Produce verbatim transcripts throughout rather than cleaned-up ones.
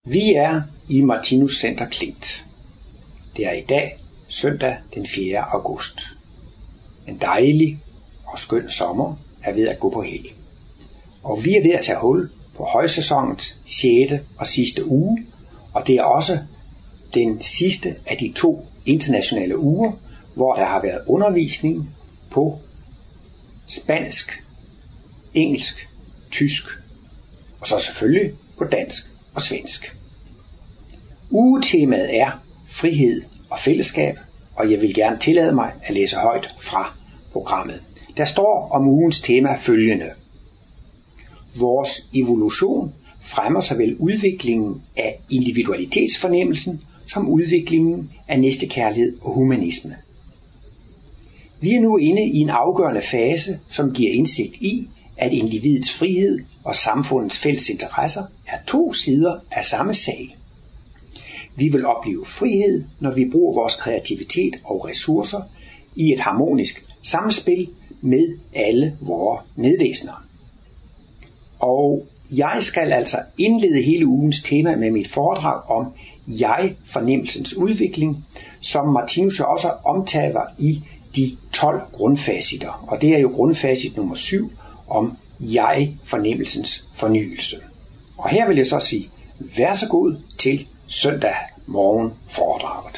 Vi er i Martinus Center Klint. Det er i dag søndag den fjerde august. En dejlig og skøn sommer er ved at gå på held. Og vi er ved at tage hul på højsæsonens sjette og sidste uge, og det er også den sidste af de to internationale uger, hvor der har været undervisning på spansk, engelsk, tysk og så selvfølgelig på dansk og svensk. Ugetemaet er frihed og fællesskab, og jeg vil gerne tillade mig at læse højt fra programmet. Der står om ugens tema følgende: Vores evolution fremmer såvel udviklingen af individualitetsfornemmelsen som udviklingen af næstekærlighed og humanisme. Vi er nu inde i en afgørende fase, som giver indsigt i, at individets frihed og samfundets fælles interesser er to sider af samme sag. Vi vil opleve frihed, når vi bruger vores kreativitet og ressourcer i et harmonisk samspil med alle vores medvæsener. Og jeg skal altså indlede hele ugens tema med mit foredrag om jeg-fornemmelsens udvikling, som Martinus også omtaler i de tolv grundfaciter. Og det er jo grundfacit nummer syv om jeg-fornemmelsens fornyelse. Og her vil jeg så sige, vær så god til søndag morgen foredraget.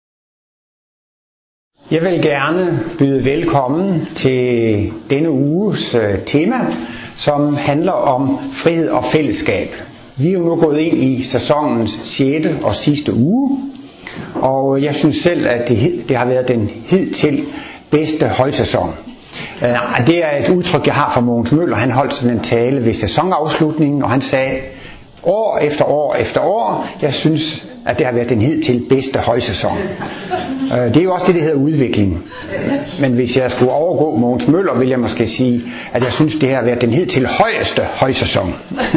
Jeg vil gerne byde velkommen til denne uges uh, tema, som handler om frihed og fællesskab. Vi er jo nu gået ind i sæsonens sjette og sidste uge, og jeg synes selv, at det, det har været den hidtil bedste højsæson. Uh, det er et udtryk, jeg har fra Mogens Møller. Han holdt sådan en tale ved sæsonafslutningen, og han sagde, år efter år efter år, jeg synes, at det har været den hidtil bedste højsæson. Uh, det er jo også det, der hedder udvikling. Men hvis jeg skulle overgå Mogens Møller, vil jeg måske sige, at jeg synes, det har været den hidtil højeste højsæson.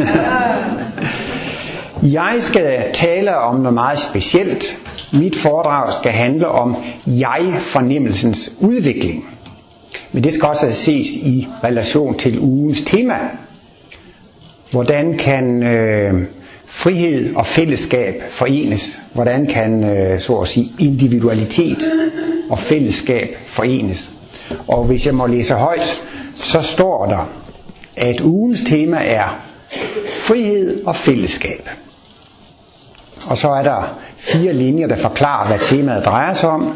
Jeg skal tale om noget meget specielt. Mit foredrag skal handle om jeg-fornemmelsens udvikling. Men det skal også ses i relation til ugens tema. Hvordan kan øh, frihed og fællesskab forenes? Hvordan kan øh, så at sige individualitet og fællesskab forenes? Og hvis jeg må læse højt, så står der, at ugens tema er frihed og fællesskab. Og så er der fire linjer, der forklarer, hvad temaet drejer sig om.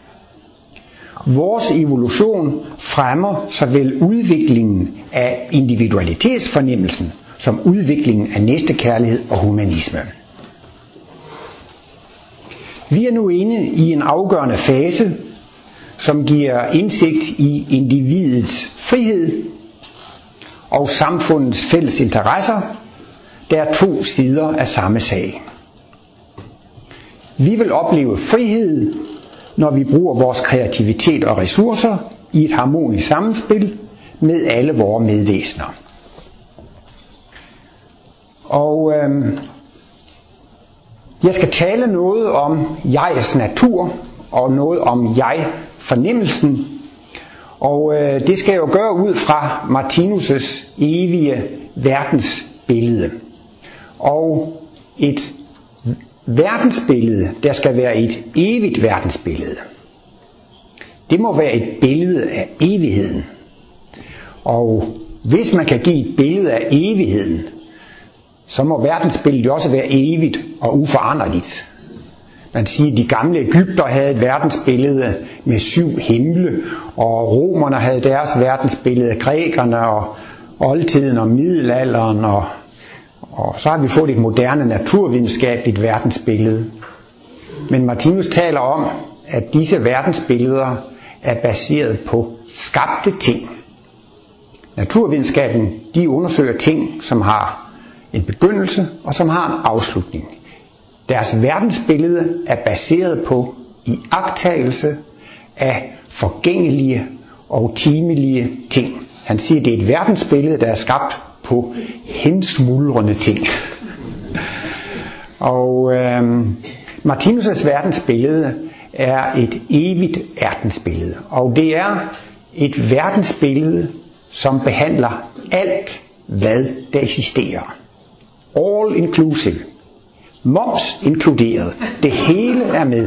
Vores evolution fremmer såvel udviklingen af individualitetsfornemmelsen som udviklingen af næstekærlighed og humanisme. Vi er nu inde i en afgørende fase, som giver indsigt i individets frihed og samfundets fælles interesser. Der er to sider af samme sag. Vi vil opleve frihed, når vi bruger vores kreativitet og ressourcer i et harmonisk samspil med alle vores medvæsener. Og øhm, jeg skal tale noget om jegs natur og noget om jeg-fornemmelsen. Og øh, det skal jeg jo gøre ud fra Martinus' evige verdensbillede. Og et verdensbillede, der skal være et evigt verdensbillede. Det må være et billede af evigheden. Og hvis man kan give et billede af evigheden, så må verdensbilledet også være evigt og uforanderligt. Man siger, at de gamle Egypter havde et verdensbillede med syv himle, og romerne havde deres verdensbillede, grækerne og oldtiden og middelalderen, og, og så har vi fået et moderne naturvidenskabeligt verdensbillede. Men Martinus taler om, at disse verdensbilleder er baseret på skabte ting. Naturvidenskaben, de undersøger ting, som har en begyndelse og som har en afslutning. Deres verdensbillede er baseret på iagttagelse af forgængelige og timelige ting. Han siger, at det er et verdensbillede, der er skabt på hensmuldrende ting. Og øhm, Martinus' verdensbillede er et evigt verdensbillede. Og det er et verdensbillede, som behandler alt, hvad der eksisterer. All inclusive. Moms inkluderet. Det hele er med.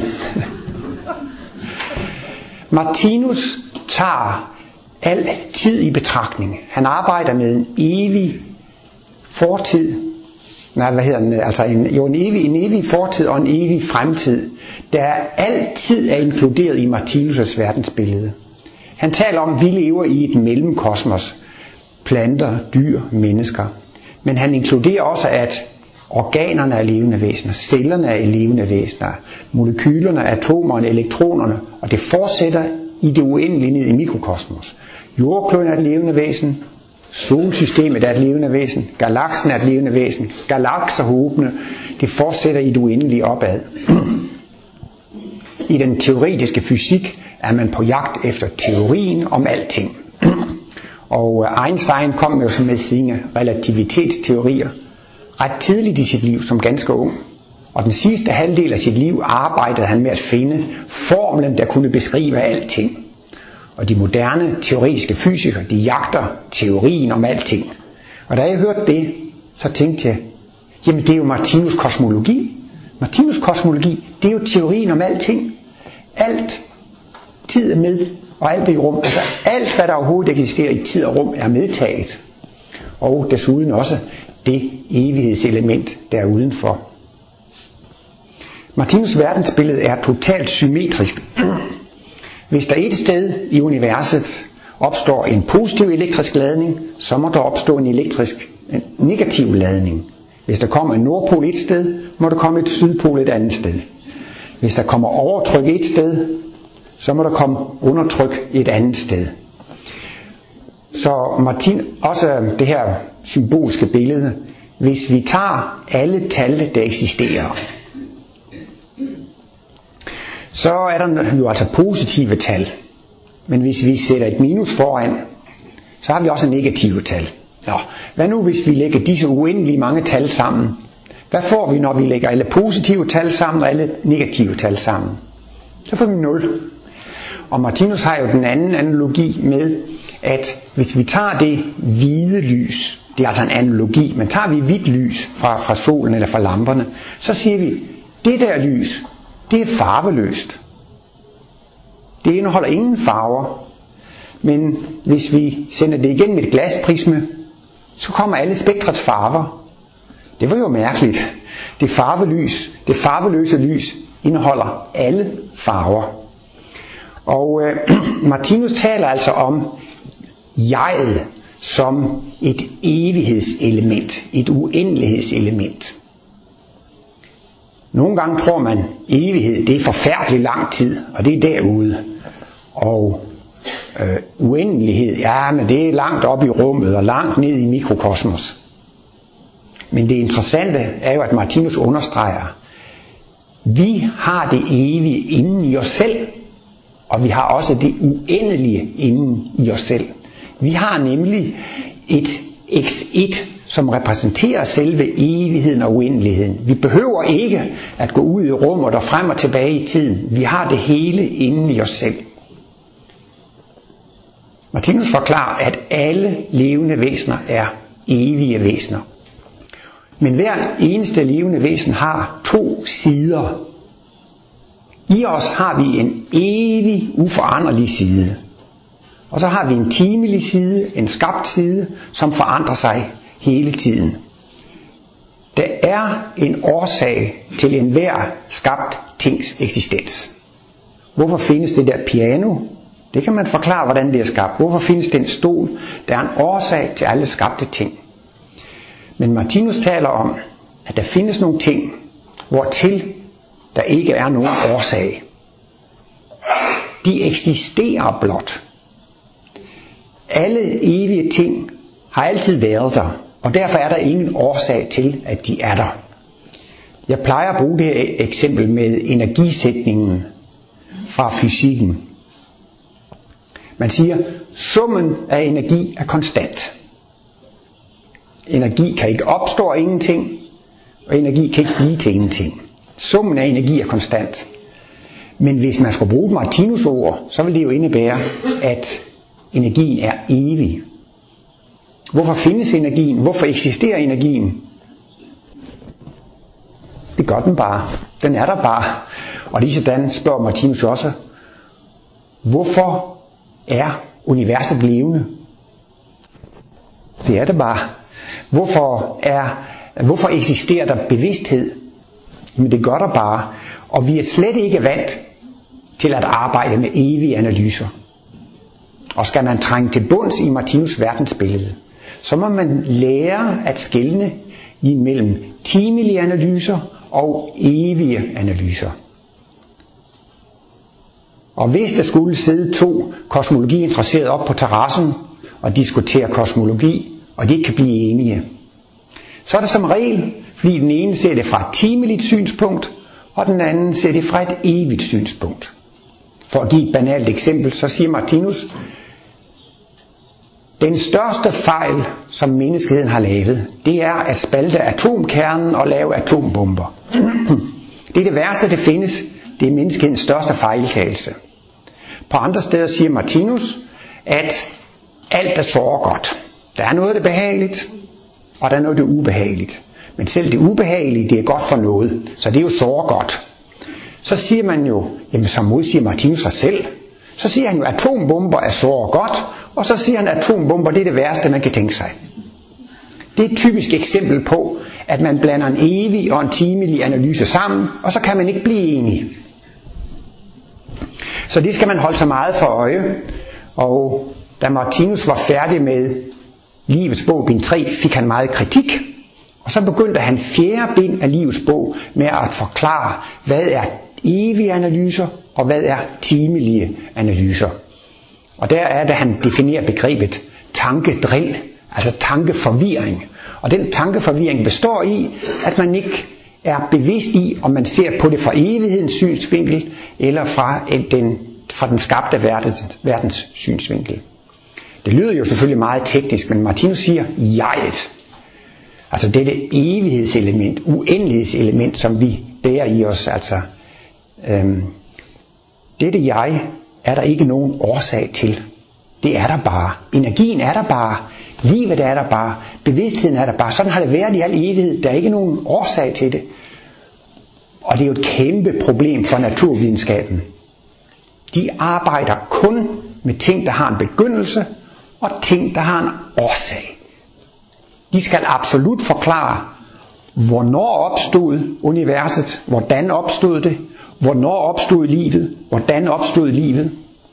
Martinus tager al tid i betragtning. Han arbejder med en evig fortid. Nej, hvad hedder den? Altså en, jo, en evig, en evig fortid og en evig fremtid. Der altid er inkluderet i Martinus' verdensbillede. Han taler om, at vi lever i et mellemkosmos. Planter, dyr, mennesker. Men han inkluderer også, at organerne er levende væsener, cellerne er levende væsener, molekylerne, atomerne, elektronerne, og det fortsætter i det uendelige ned i mikrokosmos. Jordkloden er et levende væsen, solsystemet er et levende væsen, galaksen er et levende væsen, galakserhobene, det fortsætter i det uendelige opad. I den teoretiske fysik er man på jagt efter teorien om alting. Og Einstein kom jo med sine relativitetsteorier ret tidligt i sit liv som ganske ung. Og den sidste halvdel af sit liv arbejdede han med at finde formlen, der kunne beskrive alting. Og de moderne teoretiske fysikere, de jagter teorien om alting. Og da jeg hørte det, så tænkte jeg, jamen det er jo Martinus kosmologi. Martinus kosmologi, det er jo teorien om alting. Alt tid er med, og alt er i rum. Altså alt, hvad der overhovedet eksisterer i tid og rum, er medtaget. Og desuden også det evighedselement, der er udenfor. Martinus' verdensbillede er totalt symmetrisk. Hvis der et sted i universet opstår en positiv elektrisk ladning, så må der opstå en elektrisk en negativ ladning. Hvis der kommer en nordpol et sted, må der komme et sydpol et andet sted. Hvis der kommer overtryk et sted, så må der komme undertryk et andet sted. Så Martin, også det her symbolske billede, hvis vi tager alle tal, der eksisterer, så er der jo altså positive tal. Men hvis vi sætter et minus foran, så har vi også negative tal. Nå, hvad nu hvis vi lægger disse uendelige mange tal sammen? Hvad får vi, når vi lægger alle positive tal sammen og alle negative tal sammen? Så får vi nul. Og Martinus har jo den anden analogi med, at hvis vi tager det hvide lys, det er altså en analogi, men tager vi hvidt lys fra, fra solen eller fra lamperne, så siger vi, det der lys, det er farveløst. Det indeholder ingen farver. Men hvis vi sender det igennem et glasprisme, så kommer alle spektrets farver. Det var jo mærkeligt. Det farvelys, det farveløse lys indeholder alle farver. Og øh, Martinus taler altså om jeget som et evighedselement, et uendelighedselement. Nogle gange tror man, evighed, det er forfærdelig lang tid, og det er derude. Og øh, uendelighed, ja, men det er langt op i rummet og langt ned i mikrokosmos. Men det interessante er jo, at Martinus understreger, vi har det evige inden i os selv, og vi har også det uendelige inden i os selv. Vi har nemlig et x et, som repræsenterer selve evigheden og uendeligheden. Vi behøver ikke at gå ud i rummet og frem og tilbage i tiden. Vi har det hele inden i os selv. Martinus forklarer, at alle levende væsener er evige væsener. Men hver eneste levende væsen har to sider. I os har vi en evig, uforanderlig side. Og så har vi en timelig side, en skabt side, som forandrer sig hele tiden. Der er en årsag til enhver skabt tings eksistens. Hvorfor findes det der piano? Det kan man forklare, hvordan det er skabt. Hvorfor findes den stol? Der er en årsag til alle skabte ting. Men Martinus taler om, at der findes nogle ting, hvortil der ikke er nogen årsag. De eksisterer blot. Alle evige ting har altid været der, og derfor er der ingen årsag til, at de er der. Jeg plejer at bruge det her eksempel med energisætningen fra fysikken. Man siger, summen af energi er konstant. Energi kan ikke opstå af ingenting, og energi kan ikke blive til ingenting. Summen af energi er konstant. Men hvis man skal bruge Martinus ord, så vil det jo indebære, at energien er evig. Hvorfor findes energien? Hvorfor eksisterer energien? Det gør den bare. Den er der bare. Og lige sådan spørger Martinus også, hvorfor er universet levende? Det er det bare. Hvorfor, er, hvorfor eksisterer der bevidsthed? Men det gør der bare. Og vi er slet ikke vant til at arbejde med evige analyser. Og skal man trænge til bunds i Martinus verdensbillede, så må man lære at skelne imellem timelige analyser og evige analyser. Og hvis der skulle sidde to kosmologi-interesserede op på terrassen og diskutere kosmologi, og de ikke kan blive enige, så er det som regel, fordi den ene ser det fra et timeligt synspunkt, og den anden ser det fra et evigt synspunkt. For at give et banalt eksempel, så siger Martinus, den største fejl, som menneskeheden har lavet, det er at spalte atomkernen og lave atombomber. Det er det værste, det findes. Det er menneskehedens største fejltagelse. På andre steder siger Martinus, at alt er såre godt. Der er noget, det er behageligt, og der er noget, det er ubehageligt. Men selv det ubehagelige, det er godt for noget. Så det er jo såre godt. Så siger man jo, jamen så modsiger Martinus sig selv. Så siger han jo, at atombomber er såre godt, og så siger han, at atombomber det er det værste, man kan tænke sig. Det er et typisk eksempel på, at man blander en evig og en timelig analyse sammen, og så kan man ikke blive enige. Så det skal man holde sig meget for øje. Og da Martinus var færdig med Livets bog, bind tre, fik han meget kritik. Og så begyndte han fjerde bind af Livets bog med at forklare, hvad er evige analyser, og hvad er timelige analyser. Og der er det, han definerer begrebet tankedrill, altså tankeforvirring. Og den tankeforvirring består i, at man ikke er bevidst i, om man ser på det fra evighedens synsvinkel, eller fra den, fra den skabte verdens, verdens synsvinkel. Det lyder jo selvfølgelig meget teknisk, men Martinus siger, jeget. Altså dette evighedselement, uendelighedselement, som vi bærer i os, altså øhm, dette jeg er der ikke nogen årsag til. Det er der bare. Energien er der bare. Livet er der bare. Bevidstheden er der bare. Sådan har det været i al evighed. Der er ikke nogen årsag til det. Og det er jo et kæmpe problem for naturvidenskaben. De arbejder kun med ting, der har en begyndelse, og ting, der har en årsag. De skal absolut forklare, hvornår opstod universet, hvordan opstod det, hvornår opstod livet, hvordan opstod livet.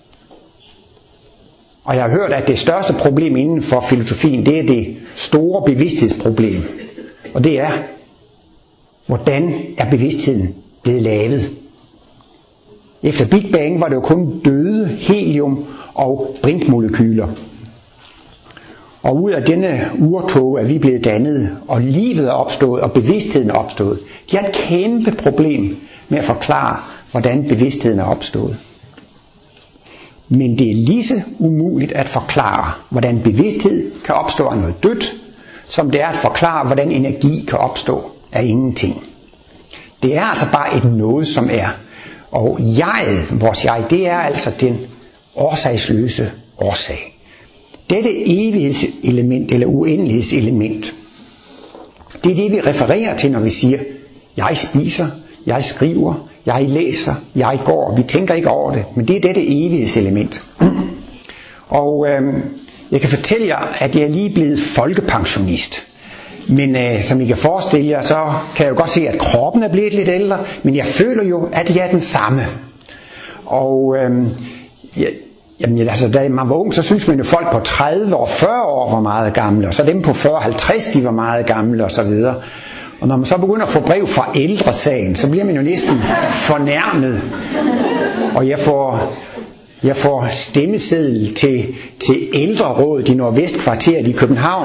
Og jeg har hørt, at det største problem inden for filosofien, det er det store bevidsthedsproblem. Og det er, hvordan er bevidstheden blevet lavet? Efter Big Bang var det jo kun døde helium og brintmolekyler. Og ud af denne urtog er vi blevet dannet, og livet er opstået, og bevidstheden er opstået. De har et kæmpe problem med at forklare, hvordan bevidstheden er opstået. Men det er lige så umuligt at forklare, hvordan bevidsthed kan opstå af noget dødt, som det er at forklare, hvordan energi kan opstå af ingenting. Det er altså bare et noget, som er. Og jeget, vores jeg, det er altså den årsagsløse årsag. Dette evighedselement eller uendelighedselement, det er det, vi refererer til, når vi siger, jeg spiser, jeg skriver, jeg læser, jeg går. Vi tænker ikke over det, men det er dette evighedselement. Og øh, jeg kan fortælle jer, at jeg er lige blevet folkepensionist. Men øh, som I kan forestille jer, så kan jeg jo godt se, at kroppen er blevet lidt ældre, men jeg føler jo, at jeg er den samme. Og øh, jeg, jamen, altså, da man var ung, så synes man jo, folk på tredive og fyrre år var meget gamle, og så dem på fyrre og halvtreds, de var meget gamle, og så videre. Og når man så begynder at få brev fra ældresagen, så bliver man jo næsten fornærmet. Og jeg får, jeg får stemmeseddel til, til ældrerådet i Nordvestkvarteret i København.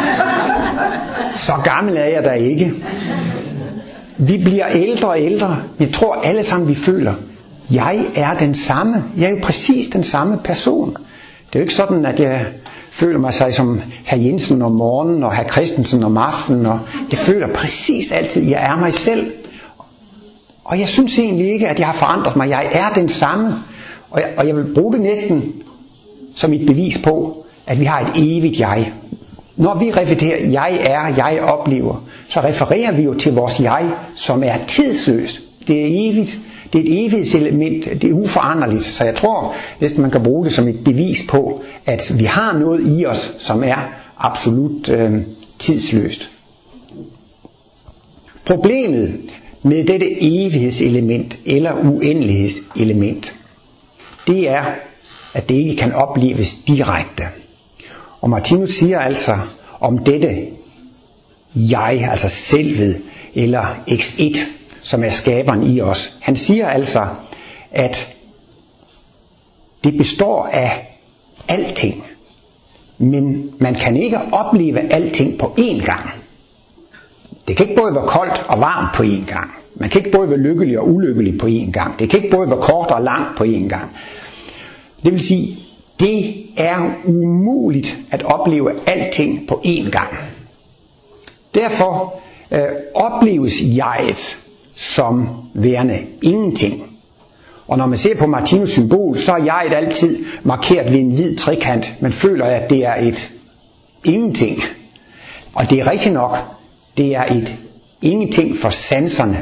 Så gammel er jeg da ikke. Vi bliver ældre og ældre. Jeg tror alle sammen, vi føler, jeg er den samme. Jeg er jo præcis den samme person. Det er jo ikke sådan, at jeg føler mig sig som hr. Jensen om morgenen og hr. Christensen om aftenen. Og jeg føler præcis altid, at jeg er mig selv. Og jeg synes egentlig ikke, at jeg har forandret mig. Jeg er den samme. Og jeg, og jeg vil bruge det næsten som et bevis på, at vi har et evigt jeg. Når vi refererer, jeg er, jeg oplever, så refererer vi jo til vores jeg, som er tidsløst. Det er evigt. Det er et evighedselement. Det er uforanderligt. Så jeg tror, at man kan bruge det som et bevis på, at vi har noget i os, som er absolut øh, tidsløst. Problemet med dette evighedselement eller uendelighedselement, det er, at det ikke kan opleves direkte. Og Martinus siger altså om dette jeg, altså selvet, eller X et, som er skaberen i os. Han siger altså, at det består af alting, men man kan ikke opleve alting på én gang. Det kan ikke både være koldt og varmt på én gang. Man kan ikke både være lykkelig og ulykkelig på én gang. Det kan ikke både være kort og langt på én gang. Det vil sige, det er umuligt at opleve alting på én gang. Derfor øh, opleves jeget som værende ingenting. Og når man ser på Martinus symbol, så er jeget altid markeret ved en hvid trekant. Man føler, at det er et ingenting. Og det er rigtigt nok, det er et ingenting for sanserne.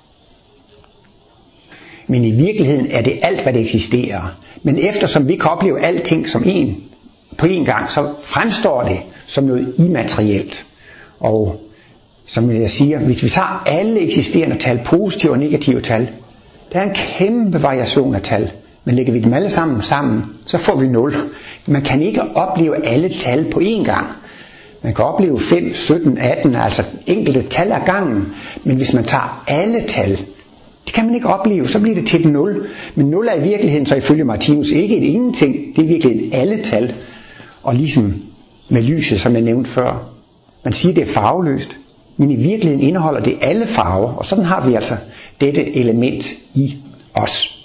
Men i virkeligheden er det alt, hvad der eksisterer. Men eftersom vi kan opleve alting som en på en gang, så fremstår det som noget immaterielt. Og som jeg siger, hvis vi tager alle eksisterende tal, positive og negative tal, der er en kæmpe variation af tal. Men lægger vi dem alle sammen sammen, så får vi nul. Man kan ikke opleve alle tal på én gang. Man kan opleve fem, sytten, atten, altså enkelte tal ad gangen. Men hvis man tager alle tal, det kan man ikke opleve, så bliver det til et nul. Men nul er i virkeligheden, så ifølge Martinus, ikke et ingenting. Det er virkelig et alle tal. Og ligesom med lyset, som jeg nævnte før. Man siger, det er farveløst. Men i virkeligheden indeholder det alle farver. Og sådan har vi altså dette element i os.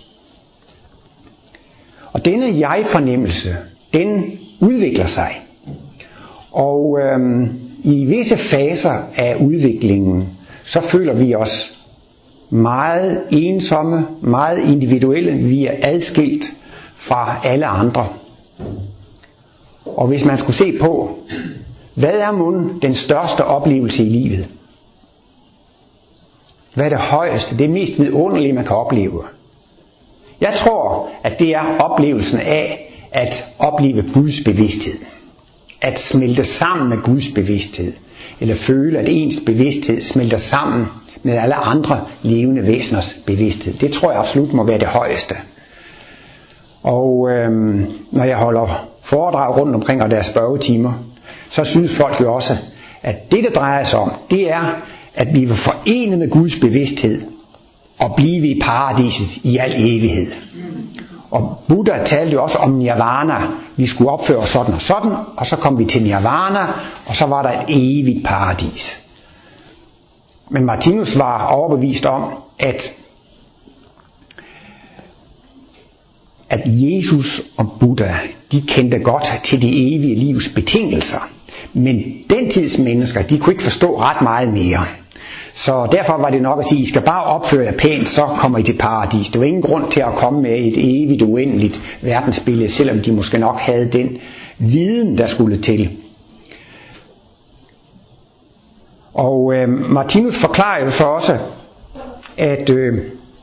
Og denne jeg-fornemmelse, den udvikler sig. Og øhm, i visse faser af udviklingen, så føler vi os meget ensomme, meget individuelle. Vi er adskilt fra alle andre. Og hvis man skulle se på, hvad er mon den største oplevelse i livet? Hvad er det højeste, det mest vidunderlige, man kan opleve? Jeg tror, at det er oplevelsen af at opleve Guds bevidsthed. At smelte sammen med Guds bevidsthed. Eller føle, at ens bevidsthed smelter sammen med alle andre levende væseners bevidsthed. Det tror jeg absolut må være det højeste. Og øhm, når jeg holder foredrag rundt omkring og deres spørgetimer, så synes folk jo også, at det, det drejer sig om, det er at blive forenet med Guds bevidsthed og blive i paradiset i al evighed. Og Buddha talte jo også om nirvana. Vi skulle opføre os sådan og sådan, og så kom vi til nirvana, og så var der et evigt paradis. Men Martinus var overbevist om, at, at Jesus og Buddha, de kendte godt til det evige livs betingelser. Men den tids mennesker, de kunne ikke forstå ret meget mere. Så derfor var det nok at sige, I skal bare opføre jer pænt, så kommer I til paradis. Der var ingen grund til at komme med et evigt, uendeligt verdensbillede, selvom de måske nok havde den viden, der skulle til. Og øh, Martinus forklarer jo så også, at øh,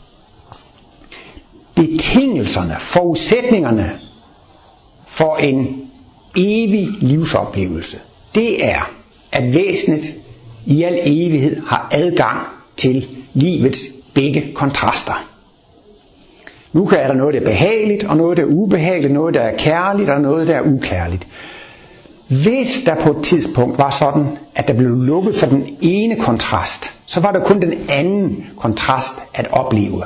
betingelserne, forudsætningerne for en evig livsoplevelse, det er, at væsenet i al evighed har adgang til livets begge kontraster. Nu er der noget, der er behageligt, og noget, der er ubehageligt, noget, der er kærligt, og noget, der er ukærligt. Hvis der på et tidspunkt var sådan, at der blev lukket for den ene kontrast, så var der kun den anden kontrast at opleve.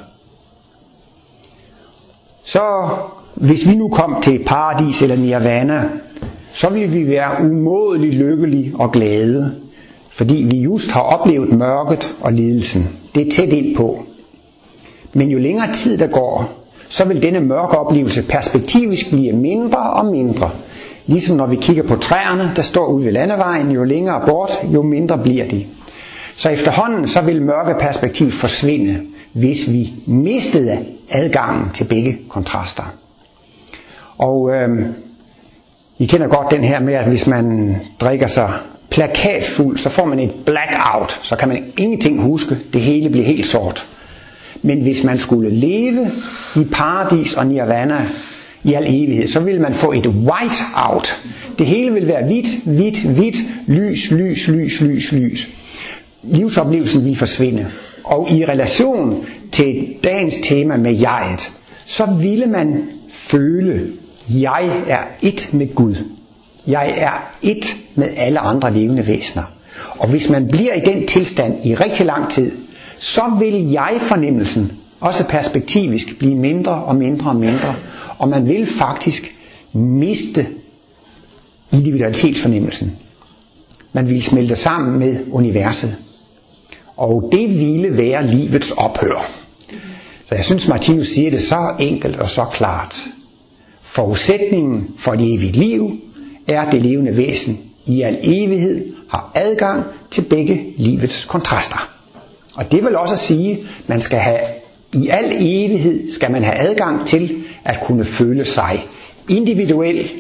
Så hvis vi nu kom til paradis eller nirvana, så ville vi være umådeligt lykkelige og glade, fordi vi just har oplevet mørket og lidelsen. Det er tæt ind på. Men jo længere tid der går, så vil denne mørke oplevelse perspektivisk blive mindre og mindre. Ligesom når vi kigger på træerne, der står ude ved landevejen, jo længere bort, jo mindre bliver de. Så efterhånden så vil mørke perspektiv forsvinde, hvis vi mistede adgangen til begge kontraster. Og øhm, I kender godt den her med, at hvis man drikker sig plakatfuld, så får man et blackout, så kan man ingenting huske, det hele bliver helt sort. Men hvis man skulle leve i paradis og nirvana i al evighed, så ville man få et whiteout. Det hele vil være hvidt, hvidt, hvidt, lys, lys, lys, lys, lys. Livsoplevelsen vil forsvinde. Og i relation til dagens tema med jeget, så ville man føle, jeg er et med Gud. Jeg er et med alle andre levende væsener. Og hvis man bliver i den tilstand i rigtig lang tid, så vil jeg-fornemmelsen, også perspektivisk, blive mindre og mindre og mindre. Og man vil faktisk miste individualitetsfornemmelsen. Man vil smelte sammen med universet. Og det ville være livets ophør. Så jeg synes, Martinus siger det så enkelt og så klart. Forudsætningen for det evige liv er det levende væsen i al evighed har adgang til begge livets kontraster. Og det vil også sige, man skal have i al evighed skal man have adgang til at kunne føle sig individuel,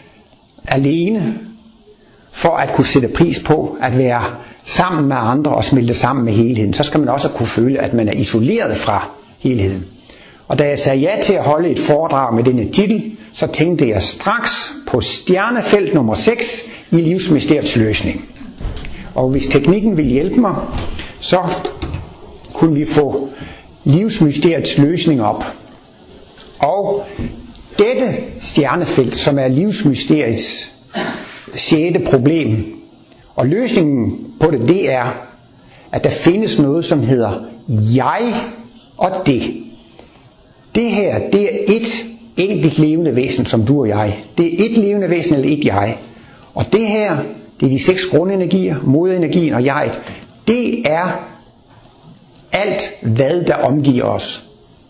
alene, for at kunne sætte pris på at være sammen med andre og smelte sammen med helheden. Så skal man også kunne føle, at man er isoleret fra helheden. Og da jeg sagde ja til at holde et foredrag med denne titel, så tænkte jeg straks på stjernefelt nummer seks i livsmysteriets løsning. Og hvis teknikken vil hjælpe mig, så kunne vi få livsmysteriets løsning op. Og dette stjernefelt, som er livsmysteriets sjette problem, og løsningen på det, det er, at der findes noget, som hedder jeg og det. Det her, det er et enkelt levende væsen, som du og jeg. Det er et levende væsen eller et jeg. Og det her, det er de seks grundenergier, moderenergien og jeget. Det er alt, hvad der omgiver os.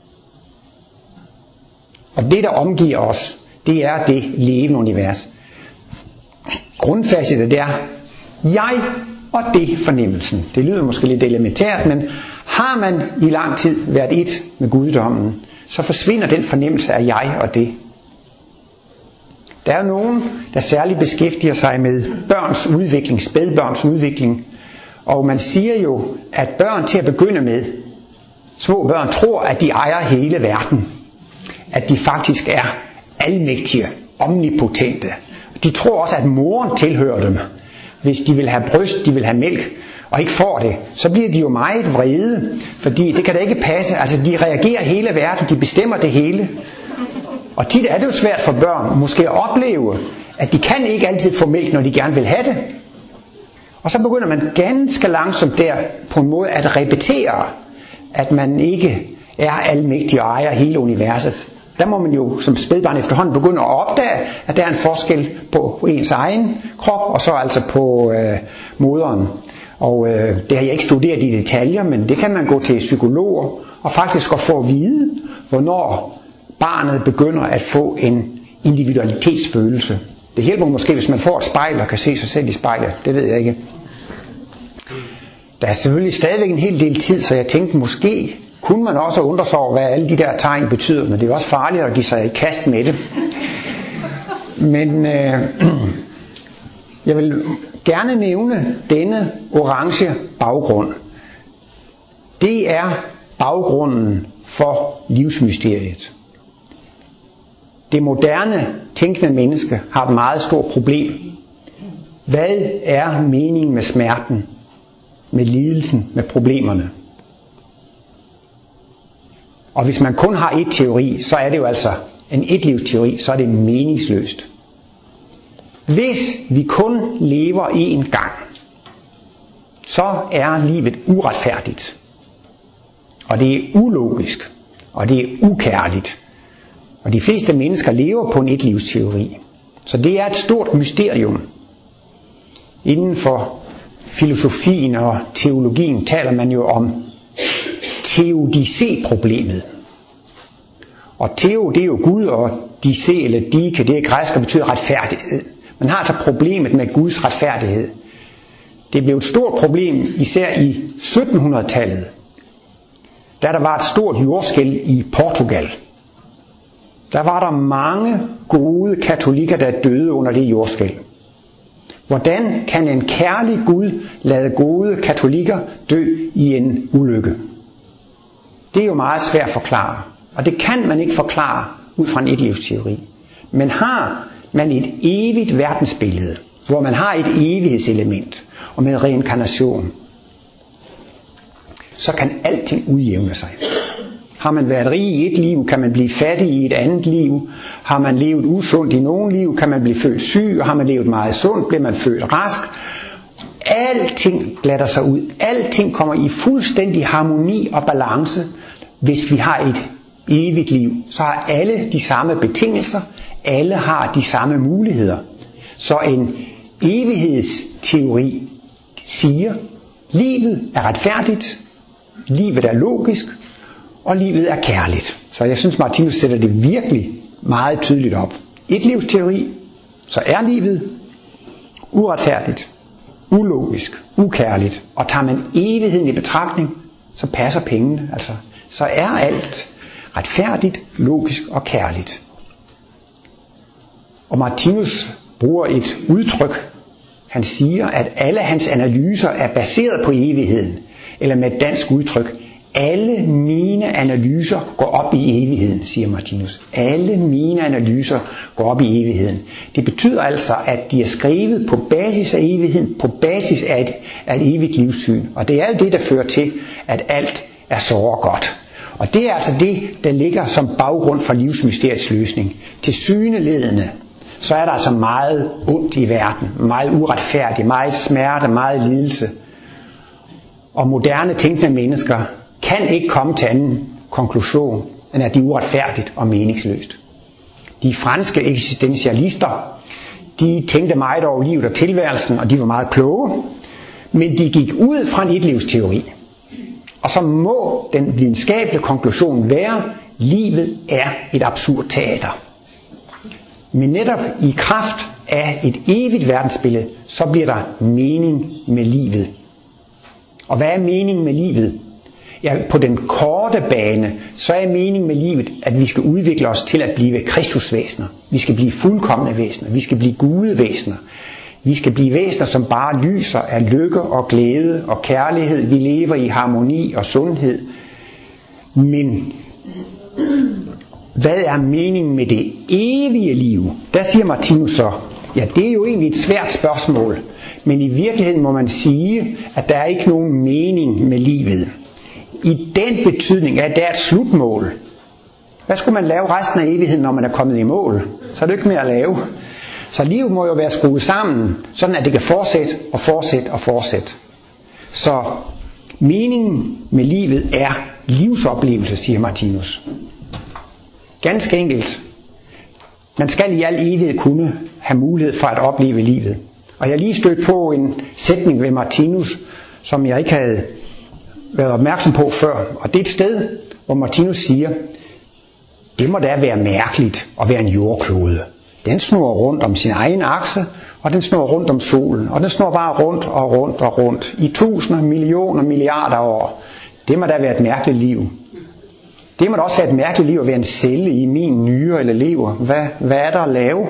Og det, der omgiver os, det er det levende univers. Grundfacet det er jeg og det fornemmelsen. Det lyder måske lidt elementært, men har man i lang tid været et med guddommen, så forsvinder den fornemmelse af jeg og det. Der er nogen, der særligt beskæftiger sig med børns udvikling, spædbørns udvikling. Og man siger jo, at børn til at begynde med, små børn tror, at de ejer hele verden. At de faktisk er almægtige, omnipotente. De tror også, at moren tilhører dem. Hvis de vil have bryst, de vil have mælk, og ikke får det, så bliver de jo meget vrede, fordi det kan da ikke passe. Altså, de reagerer hele verden, de bestemmer det hele. Og tit er det jo svært for børn måske at opleve, at de kan ikke altid få mælk, når de gerne vil have det. Og så begynder man ganske langsomt der på en måde at repetere, at man ikke er almægtig og ejer hele universet. Der må man jo som spædbarn efterhånden begynde at opdage, at der er en forskel på ens egen krop, og så altså på øh, moderen. Og øh, det har jeg ikke studeret i detaljer, men det kan man gå til psykologer og faktisk at få at vide, hvornår barnet begynder at få en individualitetsfølelse. Det hjælper måske, hvis man får et spejl og kan se sig selv i spejlet. Det ved jeg ikke. Der er selvfølgelig stadigvæk en hel del tid, så jeg tænkte, måske kunne man også undre sig over, hvad alle de der tegn betyder. Men det er jo også farligt at give sig i kast med det. Men øh, jeg vil gerne nævne denne orange baggrund. Det er baggrunden for livsmysteriet. Det moderne, tænkende menneske har et meget stort problem. Hvad er meningen med smerten, med lidelsen, med problemerne? Og hvis man kun har et teori, så er det jo altså en etlivsteori, så er det meningsløst. Hvis vi kun lever én gang, så er livet uretfærdigt. Og det er ulogisk, og det er ukærligt. Og de fleste mennesker lever på en etlivsteori. Så det er et stort mysterium. Inden for filosofien og teologien taler man jo om teodicé-problemet. Og teo, det er jo Gud, og dicé eller dike, det er græsk og betyder retfærdighed. Man har altså problemet med Guds retfærdighed. Det blev et stort problem især i syttenhundredetallet, da der var et stort jordskælv i Portugal. der var der mange gode katolikker, der døde under det jordskælv. Hvordan kan en kærlig Gud lade gode katolikker dø i en ulykke? Det er jo meget svært at forklare, og det kan man ikke forklare ud fra en etlivsteori. Men har man et evigt verdensbillede, hvor man har et evighedselement, og med reinkarnation, så kan alting udjævne sig. Har man været rig i et liv, kan man blive fattig i et andet liv. Har man levet usundt i nogle liv, kan man blive født syg. Og har man levet meget sundt, bliver man født rask. Alting glatter sig ud. Alting kommer i fuldstændig harmoni og balance. Hvis vi har et evigt liv, så har alle de samme betingelser. Alle har de samme muligheder. Så en evighedsteori siger, livet er retfærdigt, livet er logisk, og livet er kærligt. Så jeg synes, Martinus sætter det virkelig meget tydeligt op. Et livsteori, så er livet uretfærdigt, ulogisk, ukærligt. Og tager man evigheden i betragtning, så passer pengene. Altså, så er alt retfærdigt, logisk og kærligt. Og Martinus bruger et udtryk. Han siger, at alle hans analyser er baseret på evigheden. Eller med et dansk udtryk, alle mine analyser går op i evigheden, siger Martinus. Alle mine analyser går op i evigheden. Det betyder altså, at de er skrevet på basis af evigheden, på basis af et, af et evigt livssyn. Og det er jo det, der fører til, at alt er så godt. Og det er altså det, der ligger som baggrund for livsmysteriets løsning. Til syneledende, så er der altså meget ondt i verden, meget uretfærdigt, meget smerte, meget lidelse. Og moderne tænkende mennesker kan ikke komme til anden konklusion, end at det er uretfærdigt og meningsløst. De franske eksistentialister, de tænkte meget over livet og tilværelsen, og de var meget kloge, men de gik ud fra en etlivsteori. Og så må den videnskabelige konklusion være, at livet er et absurd teater. Men netop i kraft af et evigt verdensbillede, så bliver der mening med livet. Og hvad er meningen med livet? Ja, på den korte bane, så er meningen med livet, at vi skal udvikle os til at blive kristusvæsener. Vi skal blive fuldkomne væsener. Vi skal blive gudevæsener. Vi skal blive væsener, som bare lyser af lykke og glæde og kærlighed. Vi lever i harmoni og sundhed. Men hvad er meningen med det evige liv? Der siger Martinus så, ja, det er jo egentlig et svært spørgsmål. Men i virkeligheden må man sige, at der er ikke nogen mening med livet. I den betydning, at der er et slutmål. Hvad skulle man lave resten af evigheden, når man er kommet i mål? Så er det ikke mere at lave. Så livet må jo være skruet sammen, sådan at det kan fortsætte og fortsætte og fortsætte. Så meningen med livet er livsoplevelse, siger Martinus. Ganske enkelt. Man skal i al evighed kunne have mulighed for at opleve livet. Og jeg har lige stødt på en sætning ved Martinus, som jeg ikke havde været opmærksom på før. Og det er et sted, hvor Martinus siger, det må da være mærkeligt at være en jordklode. Den snurrer rundt om sin egen akse, og den snurrer rundt om solen. Og den snurrer bare rundt og rundt og rundt i tusinder, millioner, milliarder år. Det må da være et mærkeligt liv. Det må da også være et mærkeligt liv at være en celle i min nyre eller lever. Hvad, hvad er der at lave?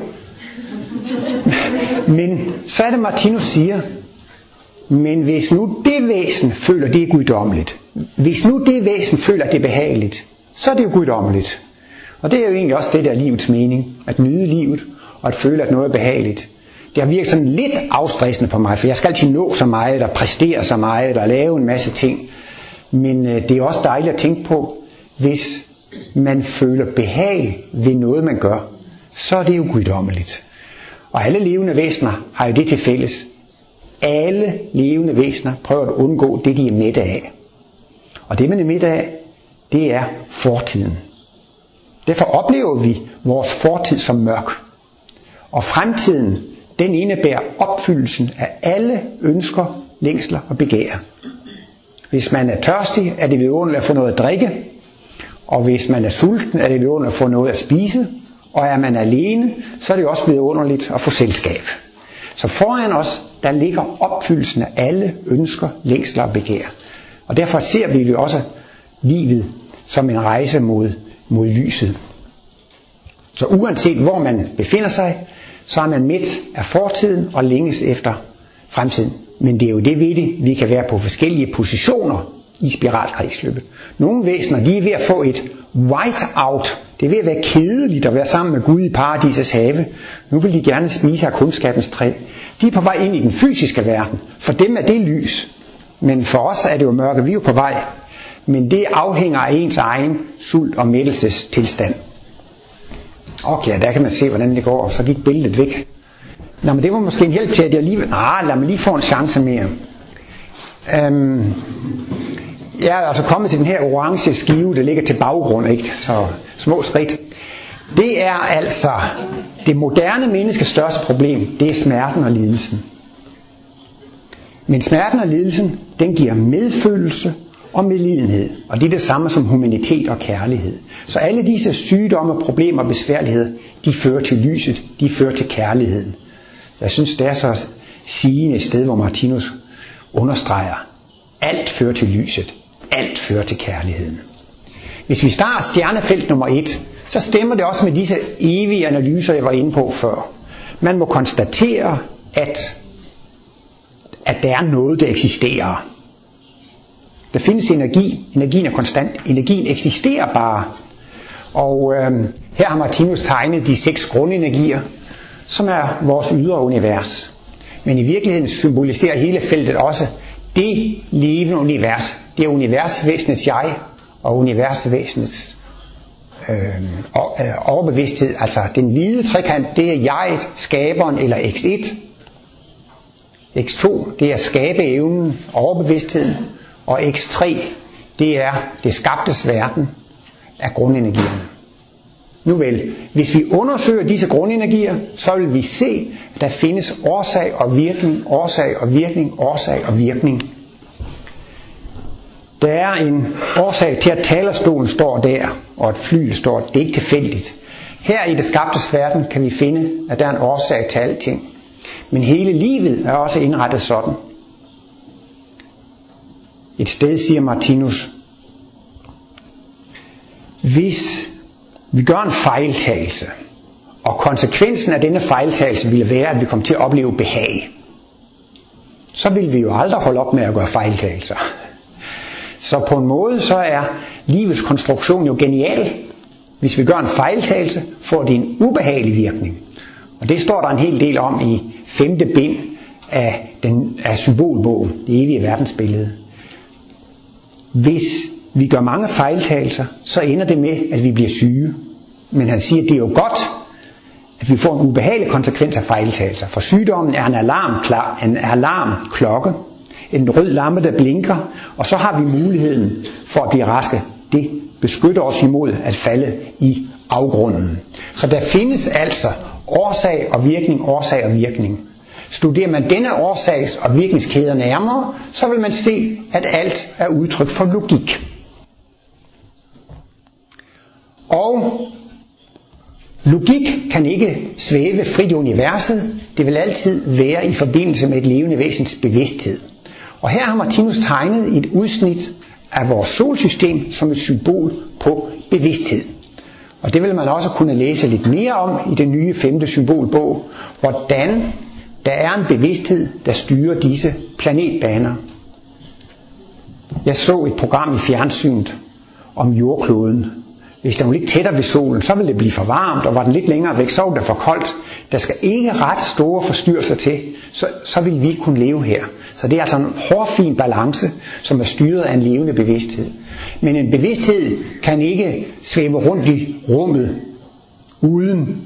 Men så er det Martinus siger, men hvis nu det væsen føler, det er guddommeligt, hvis nu det væsen føler, at det er behageligt, så er det jo guddommeligt. Og det er jo egentlig også det, der er livets mening, at nyde livet og at føle, at noget er behageligt. Det har virket sådan lidt afstressende på mig, for jeg skal altid nå så meget, eller præstere så meget, eller lave en masse ting. Men øh, det er også dejligt at tænke på, hvis man føler behag ved noget, man gør, så er det jo guddommeligt. Og alle levende væsener har jo det til fælles. Alle levende væsener prøver at undgå det, de er mætte af. Og det, man er mætte af, det er fortiden. Derfor oplever vi vores fortid som mørk. Og fremtiden, den indebærer opfyldelsen af alle ønsker, længsler og begær. Hvis man er tørstig, er det vidunderligt at få noget at drikke. Og hvis man er sulten, er det vidunderligt at få noget at spise. Og er man alene, så er det også vidunderligt at få selskab. Så foran os, der ligger opfyldelsen af alle ønsker, længsler og begær. Og derfor ser vi jo også livet som en rejse mod, mod lyset. Så uanset hvor man befinder sig, så er man midt af fortiden og længes efter fremtiden. Men det er jo det ved det, vi kan være på forskellige positioner i spiralkredsløbet. Nogle væsener, de er ved at få et white-out. Det er ved at være kedeligt at være sammen med Gud i paradisets have. Nu vil de gerne spise af kundskabens træ. De er på vej ind i den fysiske verden. For dem er det lys. Men for os er det jo mørke, vi er jo på vej. Men det afhænger af ens egen sult- og mættelsestilstand. Okay, der kan man se, hvordan det går, og så gik billedet væk. Nå, men det var måske en hjælp til, at jeg lige... Ah, lad mig lige få en chance mere. Øhm, jeg er altså kommet til den her orange skive, der ligger til baggrund, ikke? Så små skridt. Det er altså det moderne menneskes største problem, det er smerten og lidelsen. Men smerten og lidelsen, den giver medfølelse og medlidenhed, og det er det samme som humanitet og kærlighed. Så alle disse sygdomme, problemer og besværligheder, de fører til lyset, de fører til kærligheden. Jeg synes, det er så sigende et sted, hvor Martinus understreger, alt fører til lyset, alt fører til kærligheden. Hvis vi starter stjernefelt nummer et, så stemmer det også med disse evige analyser, jeg var inde på før. Man må konstatere, at, at der er noget, der eksisterer. Der findes energi, energien er konstant, energien eksisterer bare. Og øh, her har Martinus tegnet de seks grundenergier, som er vores ydre univers. Men i virkeligheden symboliserer hele feltet også det levende univers. Det er universvæsenets jeg og universvæsenets øh, overbevidsthed. Altså den hvide trekant, det er jeget, skaberen eller X et. X to, det er skabeevnen, overbevidstheden. Og X tre, det er det skabtes verden af grundenergierne. Nu vel, hvis vi undersøger disse grundenergier, så vil vi se, at der findes årsag og virkning, årsag og virkning, årsag og virkning. Der er en årsag til, at talerstolen står der, og at flyet står. Det er ikke tilfældigt. Her i det skabtes verden kan vi finde, at der er en årsag til alting. Men hele livet er også indrettet sådan. Et sted siger Martinus, hvis vi gør en fejltagelse, og konsekvensen af denne fejltagelse ville være, at vi kommer til at opleve behag, så vil vi jo aldrig holde op med at gøre fejltagelser. Så på en måde, så er livets konstruktion jo genial. Hvis vi gør en fejltagelse, får det en ubehagelig virkning. Og det står der en hel del om i femte bind af, den, af symbolbogen, det evige verdensbillede. Hvis vi gør mange fejltagelser, så ender det med, at vi bliver syge. Men han siger, at det er jo godt, at vi får en ubehagelig konsekvens af fejltagelser. For sygdommen er en alarmklar, en alarmklokke, en rød lampe, der blinker, og så har vi muligheden for at blive raske. Det beskytter os imod at falde i afgrunden. Så der findes altså årsag og virkning, årsag og virkning. Studerer man denne årsags- og virkningskæder nærmere, så vil man se, at alt er udtryk for logik. Og logik kan ikke svæve frit i universet. Det vil altid være i forbindelse med et levende væsens bevidsthed. Og her har Martinus tegnet et udsnit af vores solsystem som et symbol på bevidsthed. Og det vil man også kunne læse lidt mere om i den nye femte symbolbog, hvordan der er en bevidsthed, der styrer disse planetbaner. Jeg så et program i fjernsynet om jordkloden. Hvis den var lidt tættere ved solen, så ville det blive for varmt, og var den lidt længere væk, så var det for koldt. Der skal ikke ret store forstyrrelser til, så, så vil vi ikke kunne leve her. Så det er altså en hårfin balance, som er styret af en levende bevidsthed. Men en bevidsthed kan ikke svæve rundt i rummet, uden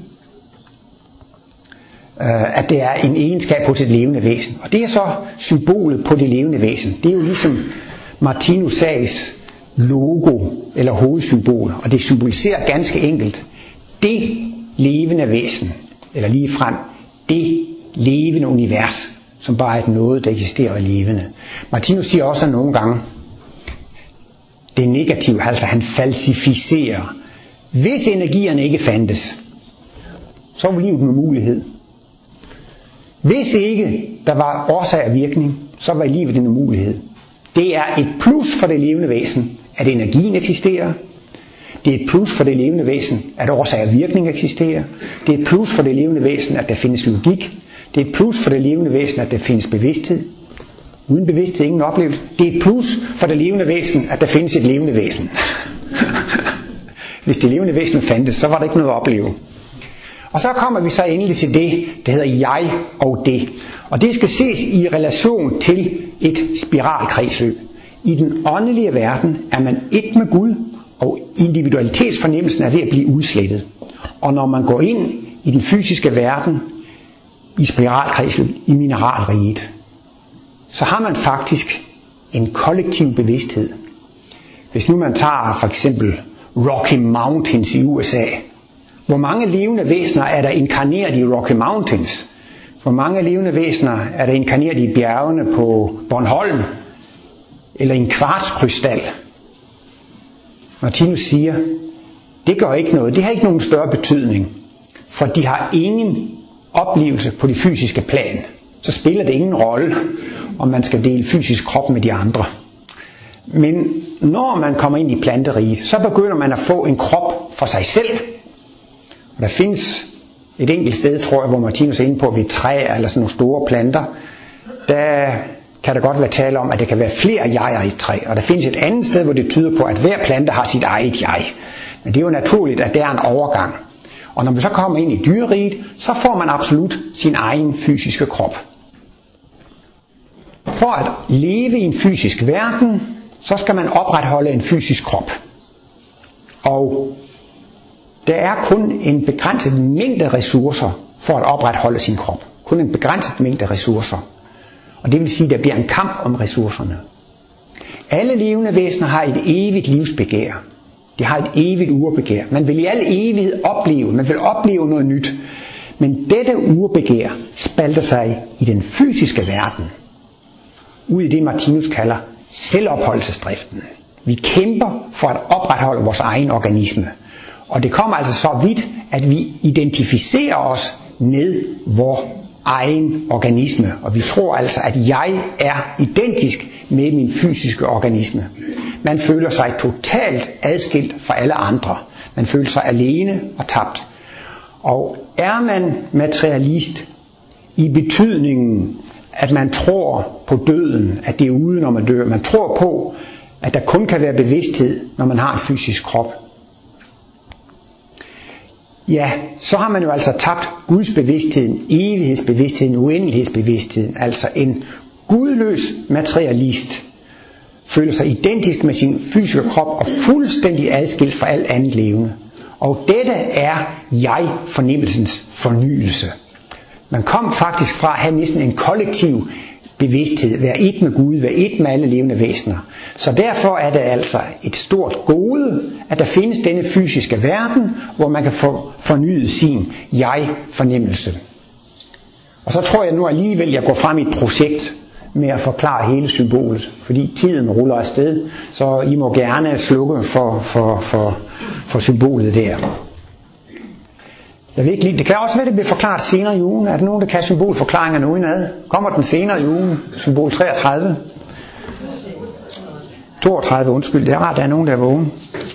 øh, at det er en egenskab hos et levende væsen. Og det er så symbolet på det levende væsen. Det er jo ligesom Martinus sags logo eller hovedsymbol, og det symboliserer ganske enkelt det levende væsen, eller ligefrem det levende univers, som bare er et noget, der eksisterer i levende. Martinus siger også nogle gange, det er negativt, altså han falsificerer. Hvis energierne ikke fandtes, så var livet en mulighed. Hvis ikke der var årsag og virkning, så var livet en umulighed. Det er et plus for det levende væsen, at energien eksisterer, Det er et plus for det levende væsen, at årsag og virkning eksisterer. Det er et plus for det levende væsen, at der findes logik. Det er et plus for det levende væsen, at der findes bevidsthed. Uden bevidsthed ingen oplevelse. Det er et plus for det levende væsen, at der findes et levende væsen. Hvis det levende væsen fandtes, så var der ikke noget at opleve. Og så kommer vi så endelig til det, der hedder jeg og det. Og det skal ses i relation til et spiralkredsløb. I den åndelige verden er man et med Gud, og individualitetsfornemmelsen er ved at blive udslettet. Og når man går ind i den fysiske verden, i spiralkredsløb, i mineralriget, så har man faktisk en kollektiv bevidsthed. Hvis nu man tager for eksempel Rocky Mountains i U S A, hvor mange levende væsener er der inkarneret i Rocky Mountains? Hvor mange levende væsener er der inkarneret i bjergene på Bornholm? Eller i en kvartskrystal? Martinus siger, det gør ikke noget. Det har ikke nogen større betydning. For de har ingen oplevelse på det fysiske plan. Så spiller det ingen rolle, om man skal dele fysisk krop med de andre. Men når man kommer ind i planteriget, så begynder man at få en krop for sig selv. Og der findes et enkelt sted, tror jeg, hvor Martinus er inde på ved træer eller sådan nogle store planter. Der kan der godt være tale om, at der kan være flere jeger i et træ. Og der findes et andet sted, hvor det tyder på, at hver plante har sit eget jeg. Men det er jo naturligt, at der er en overgang. Og når man så kommer ind i dyreriget, så får man absolut sin egen fysiske krop. For at leve i en fysisk verden, så skal man opretholde en fysisk krop. Og der er kun en begrænset mængde ressourcer for at opretholde sin krop. Kun en begrænset mængde ressourcer. Og det vil sige, at der bliver en kamp om ressourcerne. Alle levende væsener har et evigt livsbegær. De har et evigt urbegær. Man vil i al evighed opleve, man vil opleve noget nyt. Men dette urbegær spalter sig i den fysiske verden. Ud i det Martinus kalder selvopholdelsesdriften. Vi kæmper for at opretholde vores egen organisme. Og det kommer altså så vidt, at vi identificerer os med vores egen organisme. Og vi tror altså, at jeg er identisk med min fysiske organisme. Man føler sig totalt adskilt fra alle andre. Man føler sig alene og tabt. Og er man materialist i betydningen, at man tror på døden, at det er ude, når man dør. Man tror på, at der kun kan være bevidsthed, når man har en fysisk krop. Ja, så har man jo altså tabt Guds bevidstheden, evighedsbevidstheden, uendelighedsbevidstheden. Altså en gudløs materialist føler sig identisk med sin fysiske krop og fuldstændig adskilt fra alt andet levende. Og dette er jeg-fornemmelsens fornyelse. Man kom faktisk fra at have næsten en kollektiv bevidsthed, være et med Gud, være et med alle levende væsener. Så derfor er det altså et stort gode, at der findes denne fysiske verden, hvor man kan få fornyet sin jeg-fornemmelse. Og så tror jeg nu alligevel, at jeg går frem i et projekt med at forklare hele symbolet, fordi tiden ruller afsted, så I må gerne slukke for, for, for, for symbolet der. Jeg ved ikke lige, det kan også være, at det bliver forklaret senere i ugen. Er der nogen, der kan symbolforklaringerne udenad? Kommer den senere i ugen? Symbol treogtredive? toogtredive, undskyld. Det er rart, der er nogen, der er vågen.